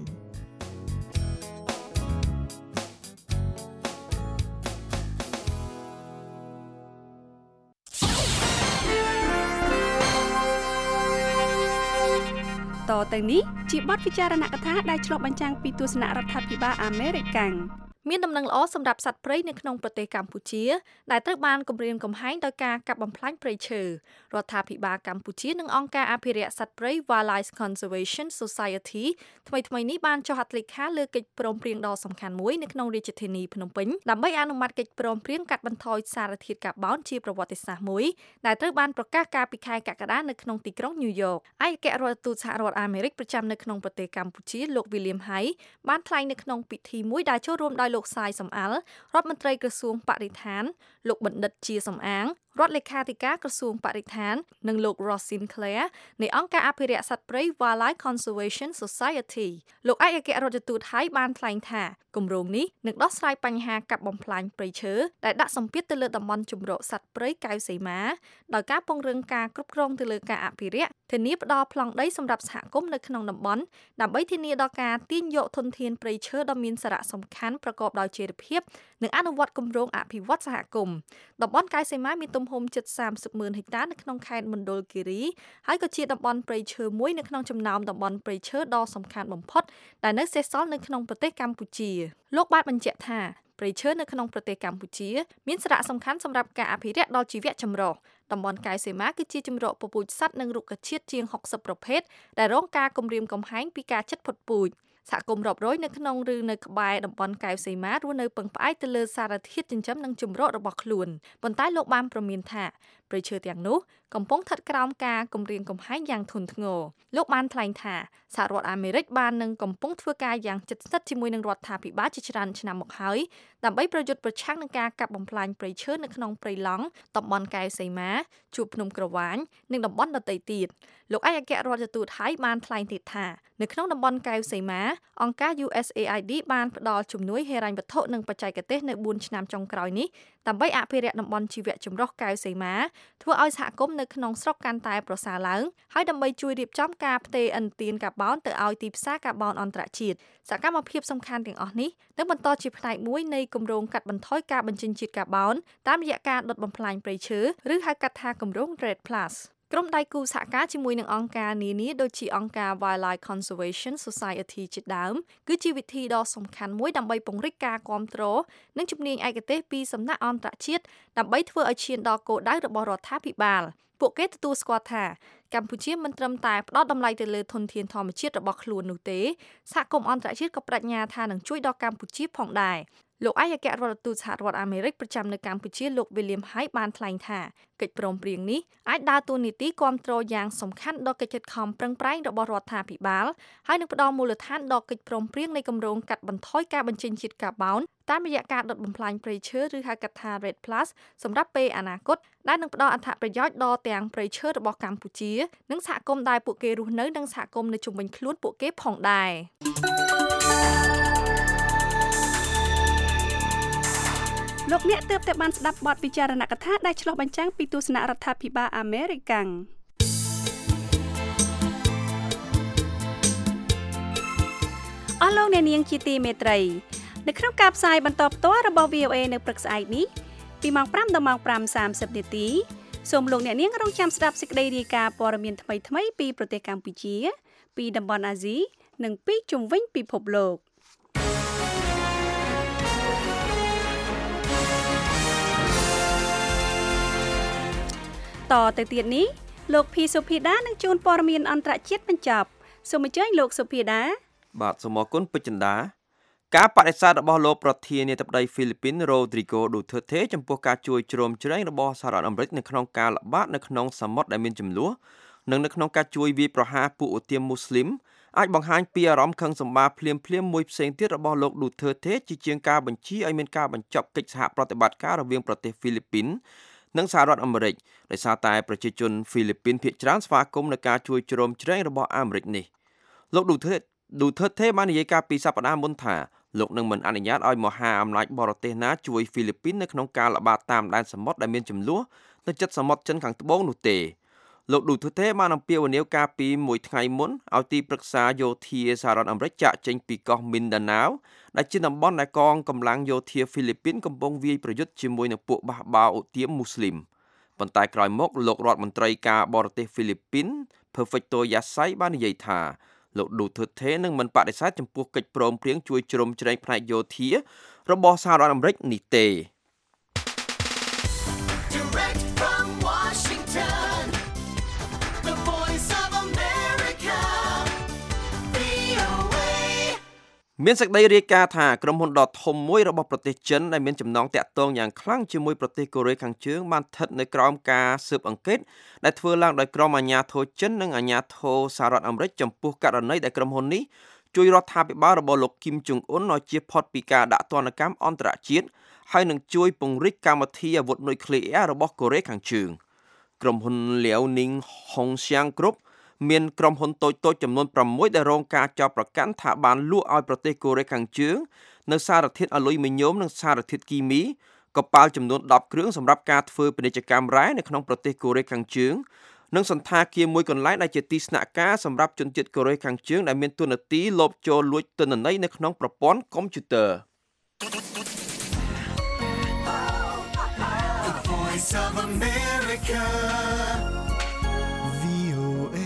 Speaker 3: តទៅនេះជាបទពិចារណកថាដែលឆ្លុះបញ្ចាំងពីទស្សនៈរដ្ឋាភិបាលអាមេរិកកាំងមានដំណឹងល្អសម្រាប់សត្វព្រៃនៅក្នុងប្រទេសកម្ពុជាដែលត្រូវបានគំរាមកំហែងដោយការកាប់បំផ្លាញព្រៃឈើរដ្ឋាភិបាលកម្ពុជានិងអង្គការអភិរក្សសត្វព្រៃ Wildlife Conservation Society ថ្មីនេះបានចុះហត្ថលេខាលើកិច្ចព្រមព្រៀងដ៏សំខាន់មួយនៅក្នុងរាជធានីភ្នំពេញដើម្បីអនុម័តកិច្ចព្រមព្រៀងកាត់បន្ថយសារធាតុកាបូនជាប្រវត្តិសាស្ត្រមួយដែលត្រូវបានប្រកាសកាលពីខែកក្កដានៅក្នុងទីក្រុងញូវយ៉កឯកអគ្គរដ្ឋទូតសហរដ្ឋអាមេរិកប្រចាំនៅក្នុងប្រទេសកម្ពុជាលោក William Hay បានថ្លែងនៅក្នុងពិធីមួយដែលចូលរួមដោយលោកសាយសំអាល់រដ្ឋមន្ត្រីក្រសួងបរិស្ថានលោកបណ្ឌិតជាសំអាងរដ្ឋលេខាធិការក្រសួងបរិស្ថាននិងលោក Ross Sinclair នៃអង្គការអភិរក្សសត្វព្រៃ Wildlife Conservation Society លោកឯកអគ្គរដ្ឋទូតហើយបានថ្លែងថាគម្រោងនេះនឹងដោះស្រាយបញ្ហាកាប់បំផ្លាញព្រៃឈើដែលដាក់សម្ពាធទៅលើតំបន់ជម្រកសត្វព្រៃកែវសីមាដោយការពង្រឹងការគ្រប់គ្រងទៅលើការអភិរក្សធានាផ្ដល់ប្លង់ដីសម្រាប់សហគមន៍នៅក្នុងតំបន់ដើម្បីធានាដល់ការទាញយកធនធានព្រៃឈើដ៏មានសារៈសំខាន់ប្រកបដោយចីរភាពនិងអនុវត្តគម្រោងអភិវឌ្ឍសហគមន៍តំបន់កែវសីមាមានទំហំជិត30,000 ហិកតានៅក្នុងខេត្តមណ្ឌលគិរីហើយក៏ជាតំបន់ព្រៃឈើមួយនៅក្នុងចំណោមតំបន់ព្រៃឈើដ៏សំខាន់បំផុតដែលនៅសេសសល់នៅក្នុងប្រទេសកម្ពុជាលោកបានបញ្ជាក់ថាព្រៃឈើនៅក្នុងប្រទេសកម្ពុជាមានសារៈសំខាន់សម្រាប់ការអភិរក្សដល់ជីវៈចម្រុះតំបន់កែវសីមាគឺជាជម្រកពពូជសត្វនិងរុក្ខជាតិជាង60ប្រភេទដែលរងការគំរាមកំហែងពីការជិតផុតពូជសហគមន៍រាប់រយនៅក្នុងឬនៅក្បែរតំបន់កែវសីមារស់នៅពឹងផ្អែកទៅលើសារធាតុចិញ្ចឹមនិងជម្រករបស់ខ្លួនប៉ុន្តែលោកបានប្រមានថាព្រៃឈើទាំងនោះកំពុងស្ថិតក្រោមការគំរាមកំហែងយ៉ាងធ្ងន់ធ្ងរលោកបានថ្លែងថាសហរដ្ឋអាមេរិកបាននឹងកំពុងធ្វើការយ៉ាងជិតស្និទ្ធជាមួយនឹងរដ្ឋាភិបាលជាច្រើនឆ្នាំមកហើយដើម្បីប្រយុទ្ធប្រឆាំងនឹងការកាប់បំផ្លាញព្រៃឈើនៅក្នុងព្រៃឡង់តំបន់កែវសីមាជួរភ្នំក្រវាញនិងតំបន់ដទៃទៀតលោកឯកអគ្គរដ្ឋទូតហើយបានថ្លែងទៀតថានៅក្នុងតំបន់កែវសីមាអង្គការ USAID បានផ្ដល់ជំនួយហិរញ្ញវត្ថុនិងបច្ចេកទេសនៅ4ឆ្នាំចុងក្រោយនេះដើម្បីអភិរក្សតំបន់ជីវៈចម្រុះកែវសីមាធ្វើឲ្យសហគមន៍នៅក្នុងស្រុកកាន់តែប្រសើរឡើងហើយដើម្បីជួយរៀបចំការផ្ទេរឥណទានកាបូនទៅឲ្យទីផ្សារកាបូនអន្តរជាតិសកម្មភាពសំខាន់ទាំងអស់នេះនឹងបន្តជាផ្នែកមួយនៃគម្រោងកាត់បន្ថយការបញ្ចេញជាតិកាបូនតាមរយៈការដុតបំផ្លាញព្រៃឈើឬហៅកាត់ថាគម្រោង REDD+ ក្រុមដៃគូសហការជាមួយនឹងអង្គការនានាដូចជាអង្គការ Wildlife Conservation Society ជាដើមគឺជាវិធីដ៏សំខាន់មួយដើម្បីពង្រីកការគាំទ្រនិងជំនាញឯកទេសពីសំណាក់អន្តរជាតិដើម្បីធ្វើឲ្យឈានដល់គោលដៅរបស់រដ្ឋាភិបាលពួកគេទទួលស្គាល់ថាកម្ពុជាមិនត្រឹមតែផ្ដោតតម្លៃទៅលើធនធានធម្មជាតិរបស់ខ្លួននោះទេសហគមន៍អន្តរជាតិក៏ប្រាជ្ញាថានឹងជួយដល់កម្ពុជាផងដែរលោកឯកអគ្គរដ្ឋទូតសហរដ្ឋអាមេរិកប្រចាំនៅកម្ពុជាលោក William Hay បានថ្លែងថាកិច្ចព្រមព្រៀងនេះអាចដើរតួនាទីគាំទ្រយ៉ាងសំខាន់ដល់កិច្ចខិតខំប្រឹងប្រែងរបស់រដ្ឋាភិបាលហើយនឹងផ្ដល់មូលដ្ឋានដល់កិច្ចព្រមព្រៀងនៃគម្រោងកាត់បន្ថយការបញ្ចេញជាតិកាបូនតាមរយៈការដុតបំផ្លាញព្រៃឈើឬហៅកាត់ថា REDD+ សម្រាប់ពេលអនាគតដែលនឹងផ្ដល់អត្ថប្រយោជន៍ដល់ទាំងព្រៃឈើរបស់កម្ពុជានិងសហគមន៍ដែលពួកគេរស់នៅនិងសហគមន៍នៅជុំវិញខ្លួនពួកគេផងដែរលោកអ្នកទើបតែបានស្ដាប់បទពិចារណកថាដែលឆ្លុះបញ្ចាំងពីទស្សនៈរដ្ឋាភិបាលអាមេរិកកាំងអស់លោកអ្នកនាងជាទីមេត្រីនៅក្នុងការផ្សាយបន្តផ្ទាល់របស់ VOA នៅព្រឹកស្អែកនេះពីម៉ោង 5 ដល់ម៉ោង 5:30 នាទីសូមលោកអ្នកនាងរងចាំស្ដាប់សេចក្តីរាយការណ៍ព័ត៌មានថ្មីៗពីប្រទេសកម្ពុជាពីតំបន់អាស៊ីនិងពីជុំវិញពិភពលោកតទៅទៀតនេះលោកភីសុភីដានឹងជួនព័ត៌មានអន្តរជាតិបញ្ចប់សូមអញ្ជើញលោកសុភីដា
Speaker 4: បាទសូមអរគុណពេជ្រចិន្តាការបដិសេធរបស់លោកប្រធានាធិបតីហ្វីលីពីនរ៉ូទ្រីហ្គោឌូធឺតេចំពោះការជួយជ្រោមជ្រែងរបស់សហរដ្ឋអាមេរិកនៅក្នុងការល្បាតនៅក្នុងសមុទ្រដែលមានជម្លោះនិងនៅក្នុងការជួយវាយប្រហារពួកឧទាមមូស្លីមអាចបង្ហាញពីអារម្មណ៍ខឹងសម្បារភ្លាមមួយផ្សេងទៀតរបស់លោកឌូធឺតេជាជាងការបញ្ជាឲ្យមានការបញ្ចប់កិច្ចសហប្រតិបត្តិការរវាងប្រទេសហ្វីលីពីននិងសហរដ្ឋអាមេរិកដោយសារតែប្រជាជនហ្វីលីពីនភាគច្រើនស្វាគមន៍នឹងការជួយជ្រោមជ្រែងរបស់អាមេរិកនេះលោកឌូធឺតេបាននិយាយកាលពីសប្តាហ៍មុនថាលោកនឹងមិនអនុញ្ញាតឲ្យមហាអំណាចបរទេសណាជួយហ្វីលីពីននៅក្នុងការល្បាតតាមដែនសមុទ្រដែលមានជម្លោះនៅជិតសមុទ្រចិនខាងត្បូងនោះទេលោកឌូធឺតេបានអំពាវនាវការពីមួយថ្ងៃមុនឲ្យទីប្រឹក្សាយោធាសហរដ្ឋអាមេរិកចាក់ចេញពីកោះមីនដាណាវដែលជាតំបន់ដែលកងកម្លាំងយោធាហ្វីលីពីនកំពុងវាយប្រយុទ្ធជាមួយនឹងពួកបះបោឧទាមមូស្លីមប៉ុន្តែក្រោយមកលោករដ្ឋមន្ត្រីការបរទេសហ្វីលីពីន Perfecto Yasai បាននិយាយថាលោកឌូធឺតេនឹងមិនបដិសេធចំពោះកិច្ចព្រមព្រៀងជួយជ្រោមជ្រែងផ្នែកយោធារបស់សហរដ្ឋអាមេរិកនេះទេ
Speaker 10: Direct from Washington, the voice of America, VOA
Speaker 4: មានសេចក្តីរាយការណ៍ថាក្រុមហ៊ុនដ៏ធំមួយរបស់ប្រទេសចិនដែលមានចំណងតាក់ទងយ៉ាងខ្លាំងជាមួយប្រទេសកូរ៉េខាងជើងបានស្ថិតនៅក្រោមការស៊ើបអង្កេតដែលធ្វើឡើងដោយក្រុមអាជ្ញាធរចិននិងអាជ្ញាធរសហរដ្ឋអាមេរិកចំពោះករណីដែលក្រុមហ៊ុននេះជួយរដ្ឋាភិបាលរបស់លោកគីមចុងអ៊ុនឲ្យជៀសផុតពីការដាក់ទណ្ឌកម្មអន្តរជាតិហើយនឹងជួយពង្រីកកម្មវិធីអាវុធនុយក្លេអ៊ែររបស់កូរ៉េខាងជើងក្រុមហ៊ុន Liaoning Hongxiang Group មានក្រុមហ៊ុនតូចៗចំនួន6ដែលរងការចោទប្រកាន់ថាបានលក់ឲ្យប្រទេសកូរ៉េខាងជើងនៅសារធាតុអាលុយមីញ៉ូមនិងសារធាតុគីមីកប៉ាល់ចំនួន10គ្រឿងសម្រាប់ការធ្វើពាណិជ្ជកម្មរ៉ែនៅក្នុងប្រទេសកូរ៉េខាងជើងនិងសន្តាគារមួយកន្លែងដែលជាទីស្នាក់ការសម្រាប់ជនជាតិកូរ៉េខាងជើងដែលមានតួនាទីលបចូលលួចទិន្នន័យនៅក្នុងប្រព័ន្ធកុំព្យូទ័រ
Speaker 10: The voice of America, VOA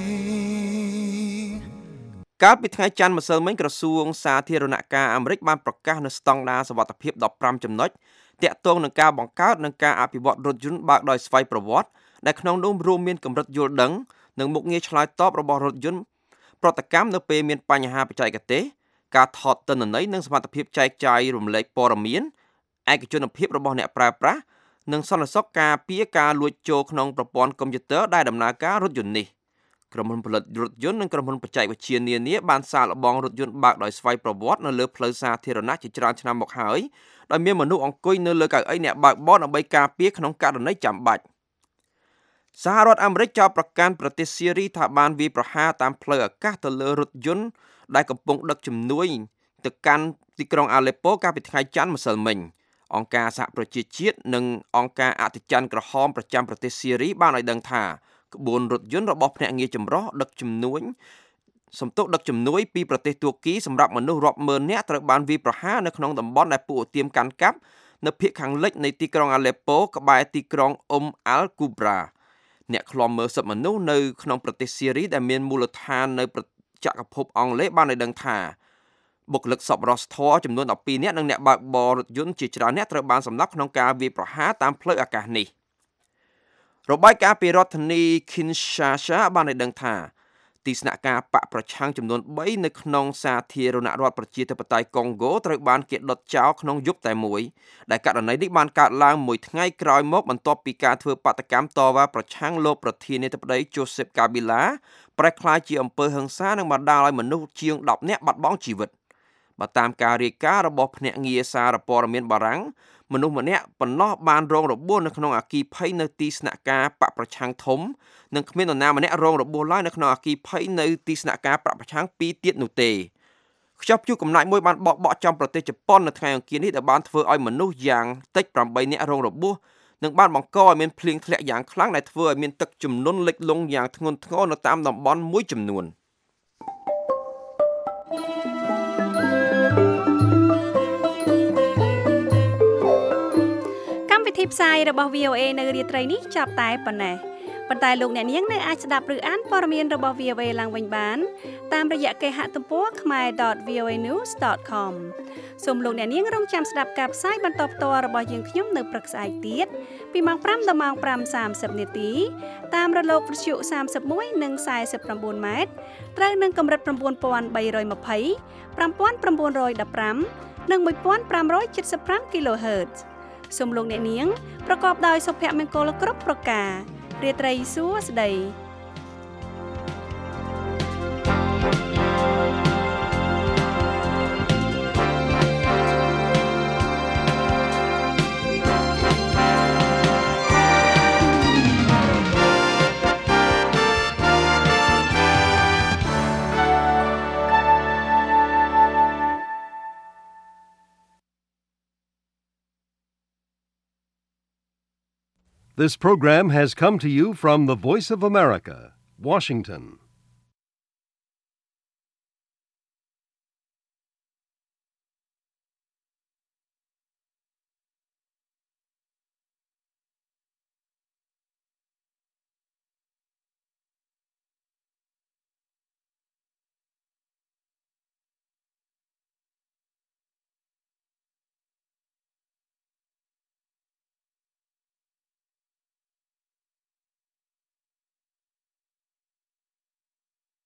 Speaker 4: កាលពីថ្ងៃច័ន្ទម្សិលមិញក្រសួងសាធារណការអាមេរិកបានប្រកាសនូវស្តង់ដារសុវត្ថិភាព15ចំណុចទាក់ទងនឹងការបង្កើតនិងការអភិវឌ្ឍរថយន្តបើកដោយស្វ័យប្រវត្តិដែលក្នុងនោះរួមមានកម្រិតយល់ដឹងនិងមុខងារឆ្លើយតបរបស់រថយន្តប្រតិកម្មនៅពេលមានបញ្ហាបច្ចេកទេសការថតទិន្នន័យនិងសមត្ថភាពចែកចាយរំលែកព័ត៌មានឯកជនភាពរបស់អ្នកប្រើប្រាស់និងសន្តិសុខការពារការលួចចូលក្នុងប្រព័ន្ធកុំព្យូទ័រដែលដំណើរការរថយន្តនេះក្រុមហ៊ុនផលិតរថយន្តនិងក្រុមហ៊ុនបច្ចេកវិទ្យានានាបានសាកល្បងរថយន្តបើកដោយស្វ័យប្រវត្តិនៅលើផ្លូវសាធារណៈជាច្រើនឆ្នាំមកហើយដោយមានមនុស្សអង្គុយនៅលើកៅអីអ្នកបើកបរដើម្បីការពារក្នុងករណីចាំបាច់សហរដ្ឋអាមេរិកចោទប្រកាន់ប្រទេសស៊ីរីថាបានវាយប្រហារតាមផ្លូវអាកាសទៅលើរថយន្តដែលកំពុងដឹកជំនួយទៅកាន់ទីក្រុងអាឡេប៉ូកាលពីថ្ងៃច័ន្ទម្សិលមិញអង្គការសហប្រជាជាតិនិងអង្គការអតិច័ន្ទក្រហមប្រចាំប្រទេសស៊ីរីបានឲ្យដឹងថាក្បួនរថយន្តរបស់ភ្នាក់ងារចម្រុះដឹកជំនួយពីប្រទេសទួរគីសម្រាប់មនុស្សរាប់ម៉ឺននាក់ត្រូវបានវាយប្រហារនៅក្នុងតំបន់ដែលពួកឧទាមកាន់កាប់នៅភាគខាងលិចនៃទីក្រុងអាឡេប៉ូក្បែរទីក្រុងអាល់គូប្រាអ្នកឃ្លាំមើលសិទ្ធិមនុស្សនៅក្នុងប្រទេសស៊ីរីដែលមានមូលដ្ឋាននៅចក្រភពអង់គ្លេសបានឲ្យដឹងថាបុគ្គលិកសប្បុរសធម៌ចំនួន12នាក់និងអ្នកបើកបររថយន្តជាច្រើនអ្នកត្រូវបានសម្លាប់ក្នុងការវាយប្រហារតាមផ្លូវអាកាសនេះរបាយការណ៍ពីរដ្ឋធានី Kinshasa បានឲ្យដឹងថាទីស្នាក់ការបកប្រឆាំងចំនួន3នៅក្នុងសាធារណរដ្ឋប្រជាធិបតេយ្យកុងហ្គោត្រូវបានគេដុតចោលក្នុងយប់តែមួយដែលករណីនេះបានកើតឡើងមួយថ្ងៃក្រោយមកបន្ទាប់ពីការធ្វើបាតកម្មតវ៉ាប្រឆាំងលោកប្រធានាធិបតី Joseph Kabila ប្រែក្លាយជាអំពើហិង្សានិងបណ្ដាលឲ្យមនុស្សជាង10នាក់បាត់បង់ជីវិតបើតាមការរាយការណ៍របស់ភ្នាក់ងារសារព័ត៌មានបារាំងមនុស្សម្នាក់ប៉ុណ្ណោះបានរងរបួសនៅក្នុងអគ្គីភ័យនៅទីស្នាក់ការបកប្រឆាំងធំនិងគ្មាននរណាម្នាក់រងរបួសឡើយនៅក្នុងអគ្គីភ័យនៅទីស្នាក់ការបកប្រឆាំង2ទៀតនោះទេខ្ចប់ព្យុះកំណាចមួយបានបក់ចំប្រទេសជប៉ុននៅថ្ងៃអង្គារនេះដែលបានធ្វើឲ្យមនុស្សយ៉ាងតិច8នាក់រងរបួសនិងបានបង្កឲ្យមានភ្លៀងធ្លាក់យ៉ាងខ្លាំងដែលធ្វើឲ្យមានទឹកជំនន់លិចលង់យ៉ាងធ្ងន់ធ្ងរនៅតាមតំបន់មួយចំនួន
Speaker 3: វិធីផ្សាយរបស់ VOA នៅរាត្រីនេះចាប់តែប៉ុណ្ណេះប៉ុន្តែលោកអ្នកនាងនៅអាចស្ដាប់ឬអានព័ត៌មានរបស់ VOA ឡើងវិញបានតាមរយៈគេហទំព័រ khmer.voanews.com សូមលោកអ្នកនាងរងចាំស្ដាប់ការផ្សាយបន្តផ្ទាល់របស់យើងខ្ញុំនៅព្រឹកស្អែកទៀតពីម៉ោង5ដល់ម៉ោង 5:30 នាទីតាមរលកវិទ្យុ31និង49ម៉ែត្រត្រូវនឹងកម្រិត 9320 5915 និង1575 kHz សូមលោកអ្នកនាងប្រកបដោយសុភមង្គលគ្រប់ប្រការរាត្រីសួស្តី
Speaker 11: This program has come to you from the Voice of America, Washington.